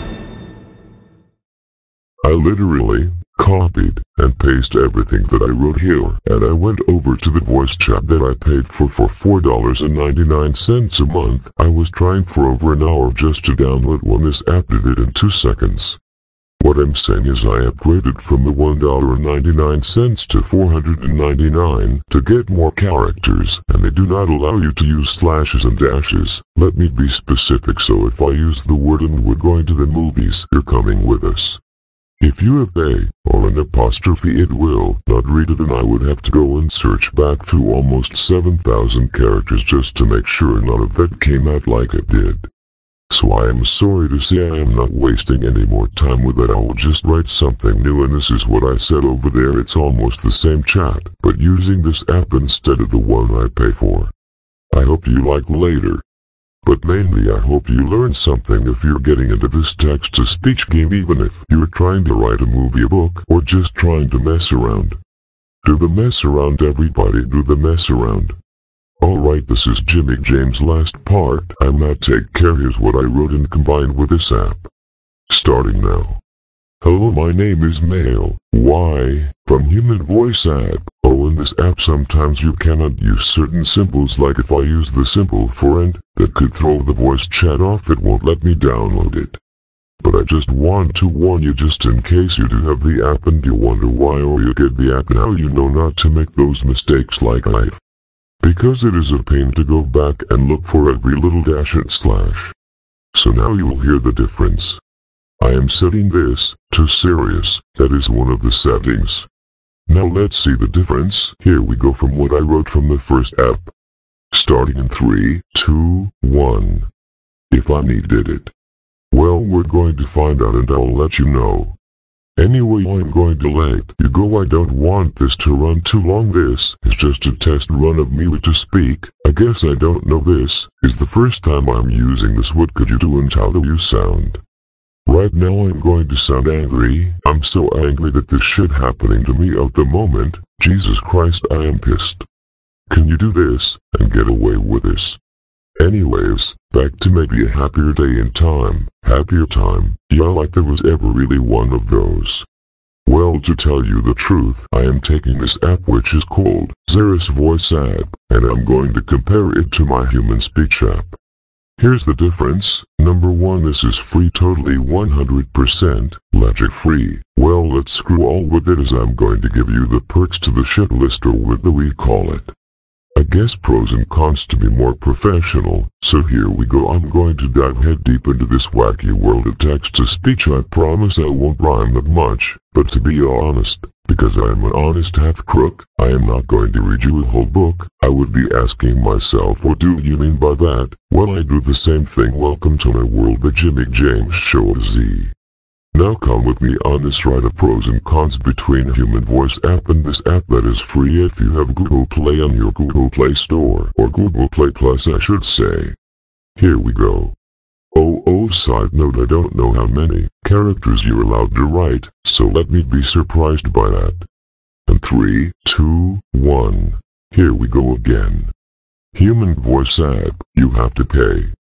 I literally copied and pasted everything that I wrote here, and I went over to the voice chat that I paid for for four dollars and ninety-nine cents a month. I was trying for over an hour just to download one. This app did it in two seconds. What I'm saying is I upgraded from the one dollar and ninety-nine cents to four hundred ninety-nine to get more characters, and they do not allow you to use slashes and dashes. Let me be specific, so if I use the word "and we're going to the movies," you're coming with us. If you have a or an apostrophe, it will not read it, and I would have to go and search back through almost seven thousand characters just to make sure none of that came out like it did. So I am sorry to say I am not wasting any more time with it. I will just write something new, and this is what I said over there. It's almost the same chat, but using this app instead of the one I pay for. I hope you like later. But mainly I hope you learn something if you're getting into this text-to-speech game, even if you're trying to write a movie, a book, or just trying to mess around. Do the mess around, everybody, do the mess around. Alright, this is Jimmy James' last part. I'm not take care. Here's what I wrote and combined with this app. Starting now. Hello, my name is Mail. Why? From Human Voice app. Oh, in this app sometimes you cannot use certain symbols, like if I use the symbol for "and," that could throw the voice chat off. It won't let me download it. But I just want to warn you, just in case you do have the app and you wonder why, or you get the app now, you know not to make those mistakes like I've. Because it is a pain to go back and look for every little dash and slash. So now you will hear the difference. I am setting this to serious. That is one of the settings. Now let's see the difference. Here we go from what I wrote from the first app. Starting in three, two, one. If I needed it. Well, we're going to find out, and I'll let you know. Anyway, I'm going to let you go. I don't want this to run too long. This is just a test run of me to speak. I guess I don't know. This is the first time I'm using this. What could you do, and how do you sound? Right now I'm going to sound angry. I'm so angry that this shit happening to me at the moment. Jesus Christ, I am pissed. Can you do this and get away with this? Anyways, back to maybe a happier day in time. Happier time? Yeah, like there was ever really one of those. Well, to tell you the truth, I am taking this app which is called Xeris Voice app, and I'm going to compare it to my human speech app. Here's the difference. Number one, this is free, totally one hundred percent logic free. Well, let's screw all with it, as I'm going to give you the perks to the shit list, or what do we call it? I guess pros and cons to be more professional. So here we go. I'm going to dive head deep into this wacky world of text-to-speech. I promise I won't rhyme that much, but to be honest, because I am an honest half-crook, I am not going to read you a whole book. I would be asking myself, what do you mean by that? Well, I do the same thing. Welcome to my world, the Jimmy James Show Z. Now come with me on this ride of pros and cons between Human Voice app and this app that is free if you have Google Play on your Google Play Store, or Google Play Plus I should say. Here we go. Oh, oh, side note, I don't know how many characters you're allowed to write, so let me be surprised by that. And three, two, one. Here we go again. Human Voice app, you have to pay.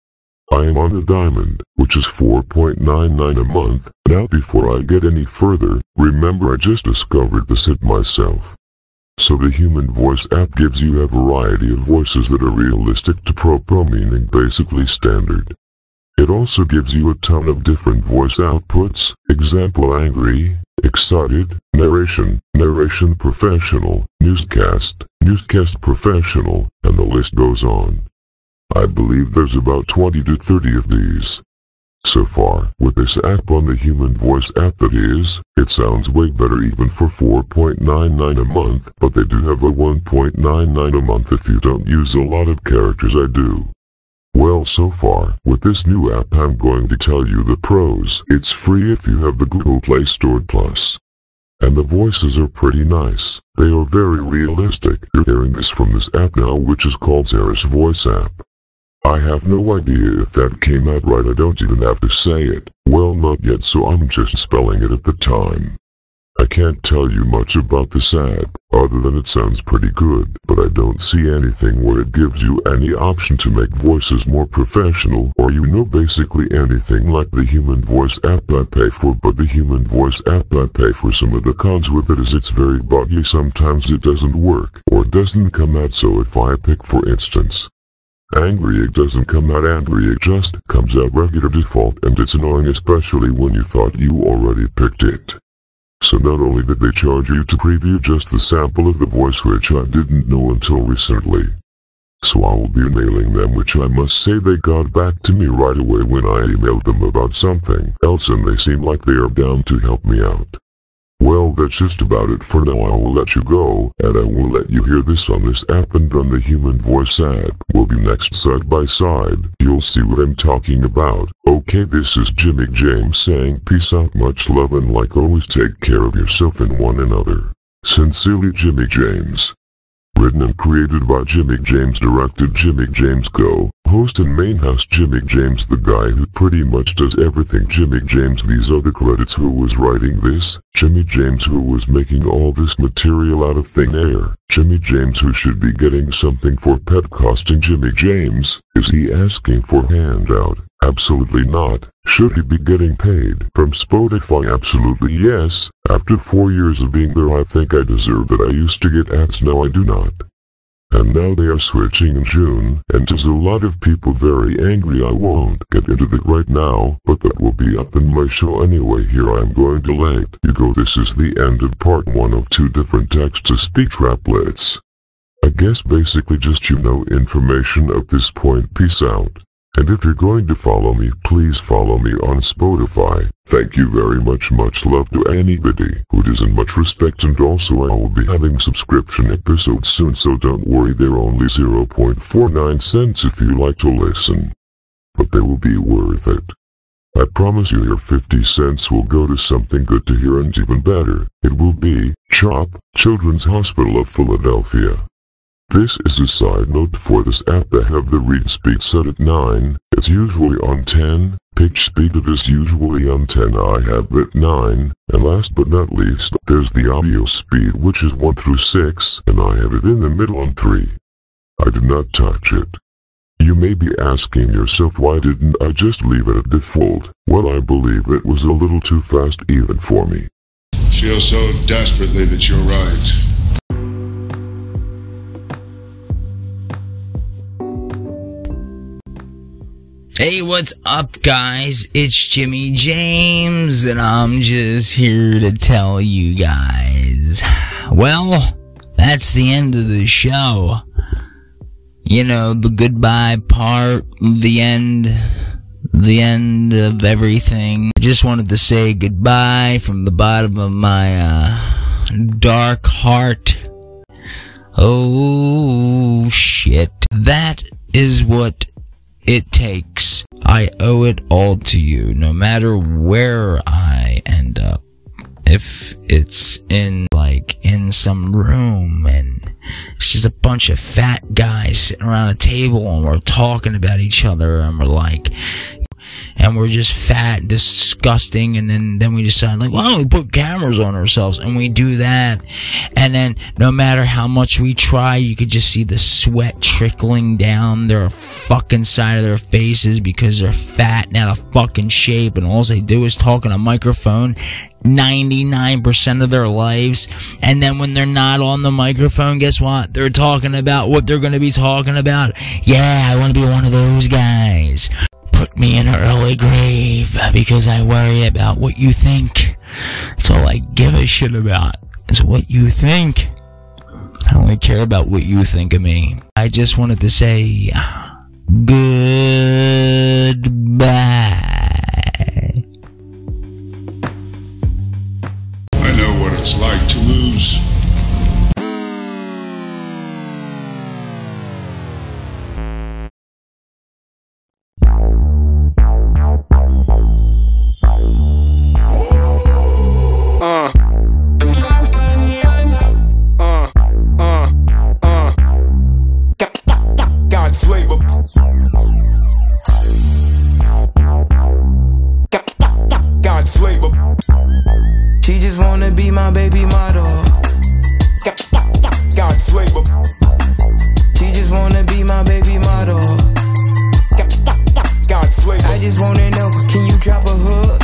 I am on the diamond, which is four point nine nine a month. Now before I get any further, remember I just discovered this it myself. So the Human Voice app gives you a variety of voices that are realistic to proper, meaning basically standard. It also gives you a ton of different voice outputs, example angry, excited, narration, narration professional, newscast, newscast professional, and the list goes on. I believe there's about twenty to thirty of these. So far, with this app on the Human Voice app that is, it sounds way better even for four point nine nine a month, but they do have a one point nine nine a month if you don't use a lot of characters. I do. Well, so far, with this new app I'm going to tell you the pros. It's free if you have the Google Play Store Plus. And the voices are pretty nice. They are very realistic. You're hearing this from this app now, which is called Sarah's Voice app. I have no idea if that came out right. I don't even have to say it. Well, not yet, so I'm just spelling it at the time. I can't tell you much about this app, other than it sounds pretty good, but I don't see anything where it gives you any option to make voices more professional, or you know basically anything like the Human Voice app I pay for. But the Human Voice app I pay for, some of the cons with it is it's very buggy. Sometimes it doesn't work, or doesn't come out. So if I pick, for instance, angry, it doesn't come out angry, it just comes out regular default, and it's annoying, especially when you thought you already picked it. So not only did they charge you to preview just the sample of the voice, which I didn't know until recently. So I will be mailing them, which I must say they got back to me right away when I emailed them about something else, and they seem like they are down to help me out. Well, that's just about it for now. I will let you go, and I will let you hear this on this app and on the Human Voice app. We'll be next side by side. You'll see what I'm talking about. Okay, this is Jimmy James saying peace out, much love, and like always, take care of yourself and one another. Sincerely, Jimmy James. Written and created by Jimmy James, directed Jimmy James Go. Host and main host Jimmy James, the guy who pretty much does everything. Jimmy James. These are the credits. Who was writing this? Jimmy James. Who was making all this material out of thin air? Jimmy James. Who should be getting something for pet costing? Jimmy James. Is he asking for handout? Absolutely not. Should he be getting paid from Spotify? Absolutely yes. After four years of being there, I think I deserve that. I used to get ads, now I do not. And now they are switching in June, and there's a lot of people very angry. I won't get into that right now, but that will be up in my show anyway. Here I am going to let you go. This is the end of part one of two different text-to-speech applets. I guess basically just, you know, information at this point. Peace out. And if you're going to follow me, please follow me on Spotify. Thank you very much. Much love to anybody who doesn't. Much respect, and also I will be having subscription episodes soon, so don't worry, they're only zero point four nine cents if you like to listen. But they will be worth it. I promise you your fifty cents will go to something good to hear, and even better, it will be CHOP, Children's Hospital of Philadelphia. This is a side note for this app. I have the read speed set at nine, it's usually on ten, pitch speed it is usually on ten, I have it nine, and last but not least, there's the audio speed, which is one through six, and I have it in the middle on three. I did not touch it. You may be asking yourself, why didn't I just leave it at default? Well, I believe it was a little too fast even for me. Feel so desperately that you're right. Hey, what's up, guys? It's Jimmy James, and I'm just here to tell you guys. Well, that's the end of the show. You know, the goodbye part, the end, the end of everything. I just wanted to say goodbye from the bottom of my, uh, dark heart. Oh, shit. That is what it takes. I owe it all to you, no matter where I end up. If it's in, like, in some room and it's just a bunch of fat guys sitting around a table and we're talking about each other and we're like, and we're just fat, disgusting, and then, then we decide, like, why don't we put cameras on ourselves? And we do that, and then no matter how much we try, you could just see the sweat trickling down their fucking side of their faces because they're fat and out of fucking shape, and all they do is talk on a microphone ninety-nine percent of their lives, and then when they're not on the microphone, guess what? They're talking about what they're going to be talking about. Yeah, I want to be one of those guys. Put me in an early grave because I worry about what you think. That's all I give a shit about, is what you think. I only care about what you think of me. I just wanted to say goodbye. I know what it's like to lose. Uh. Uh. Uh. Uh. God flavor. God flavor. She just wanna be my baby model. God flavor. She just wanna be my baby model. God flavor. I just wanna know, can you drop a hook?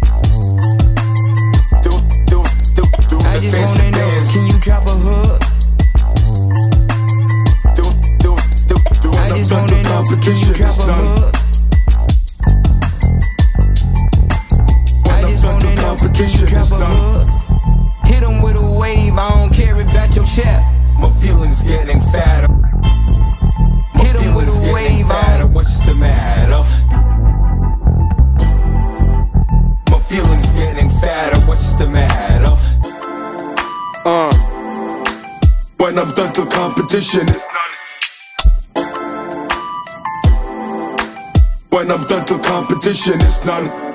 Do, do, do, do I just wanna know, dance. can you drop a hook? Do, do, do, do I just wanna know, can you drop a hook? I just wanna know, can you drop a hook? Hit him with a wave, I don't care about your chap. My feelings getting fatter. My Hit him with a wave, I fatter. What's the matter? My feelings getting fatter. What's the matter? Uh. When I'm done to competition. When I'm done to competition, it's none.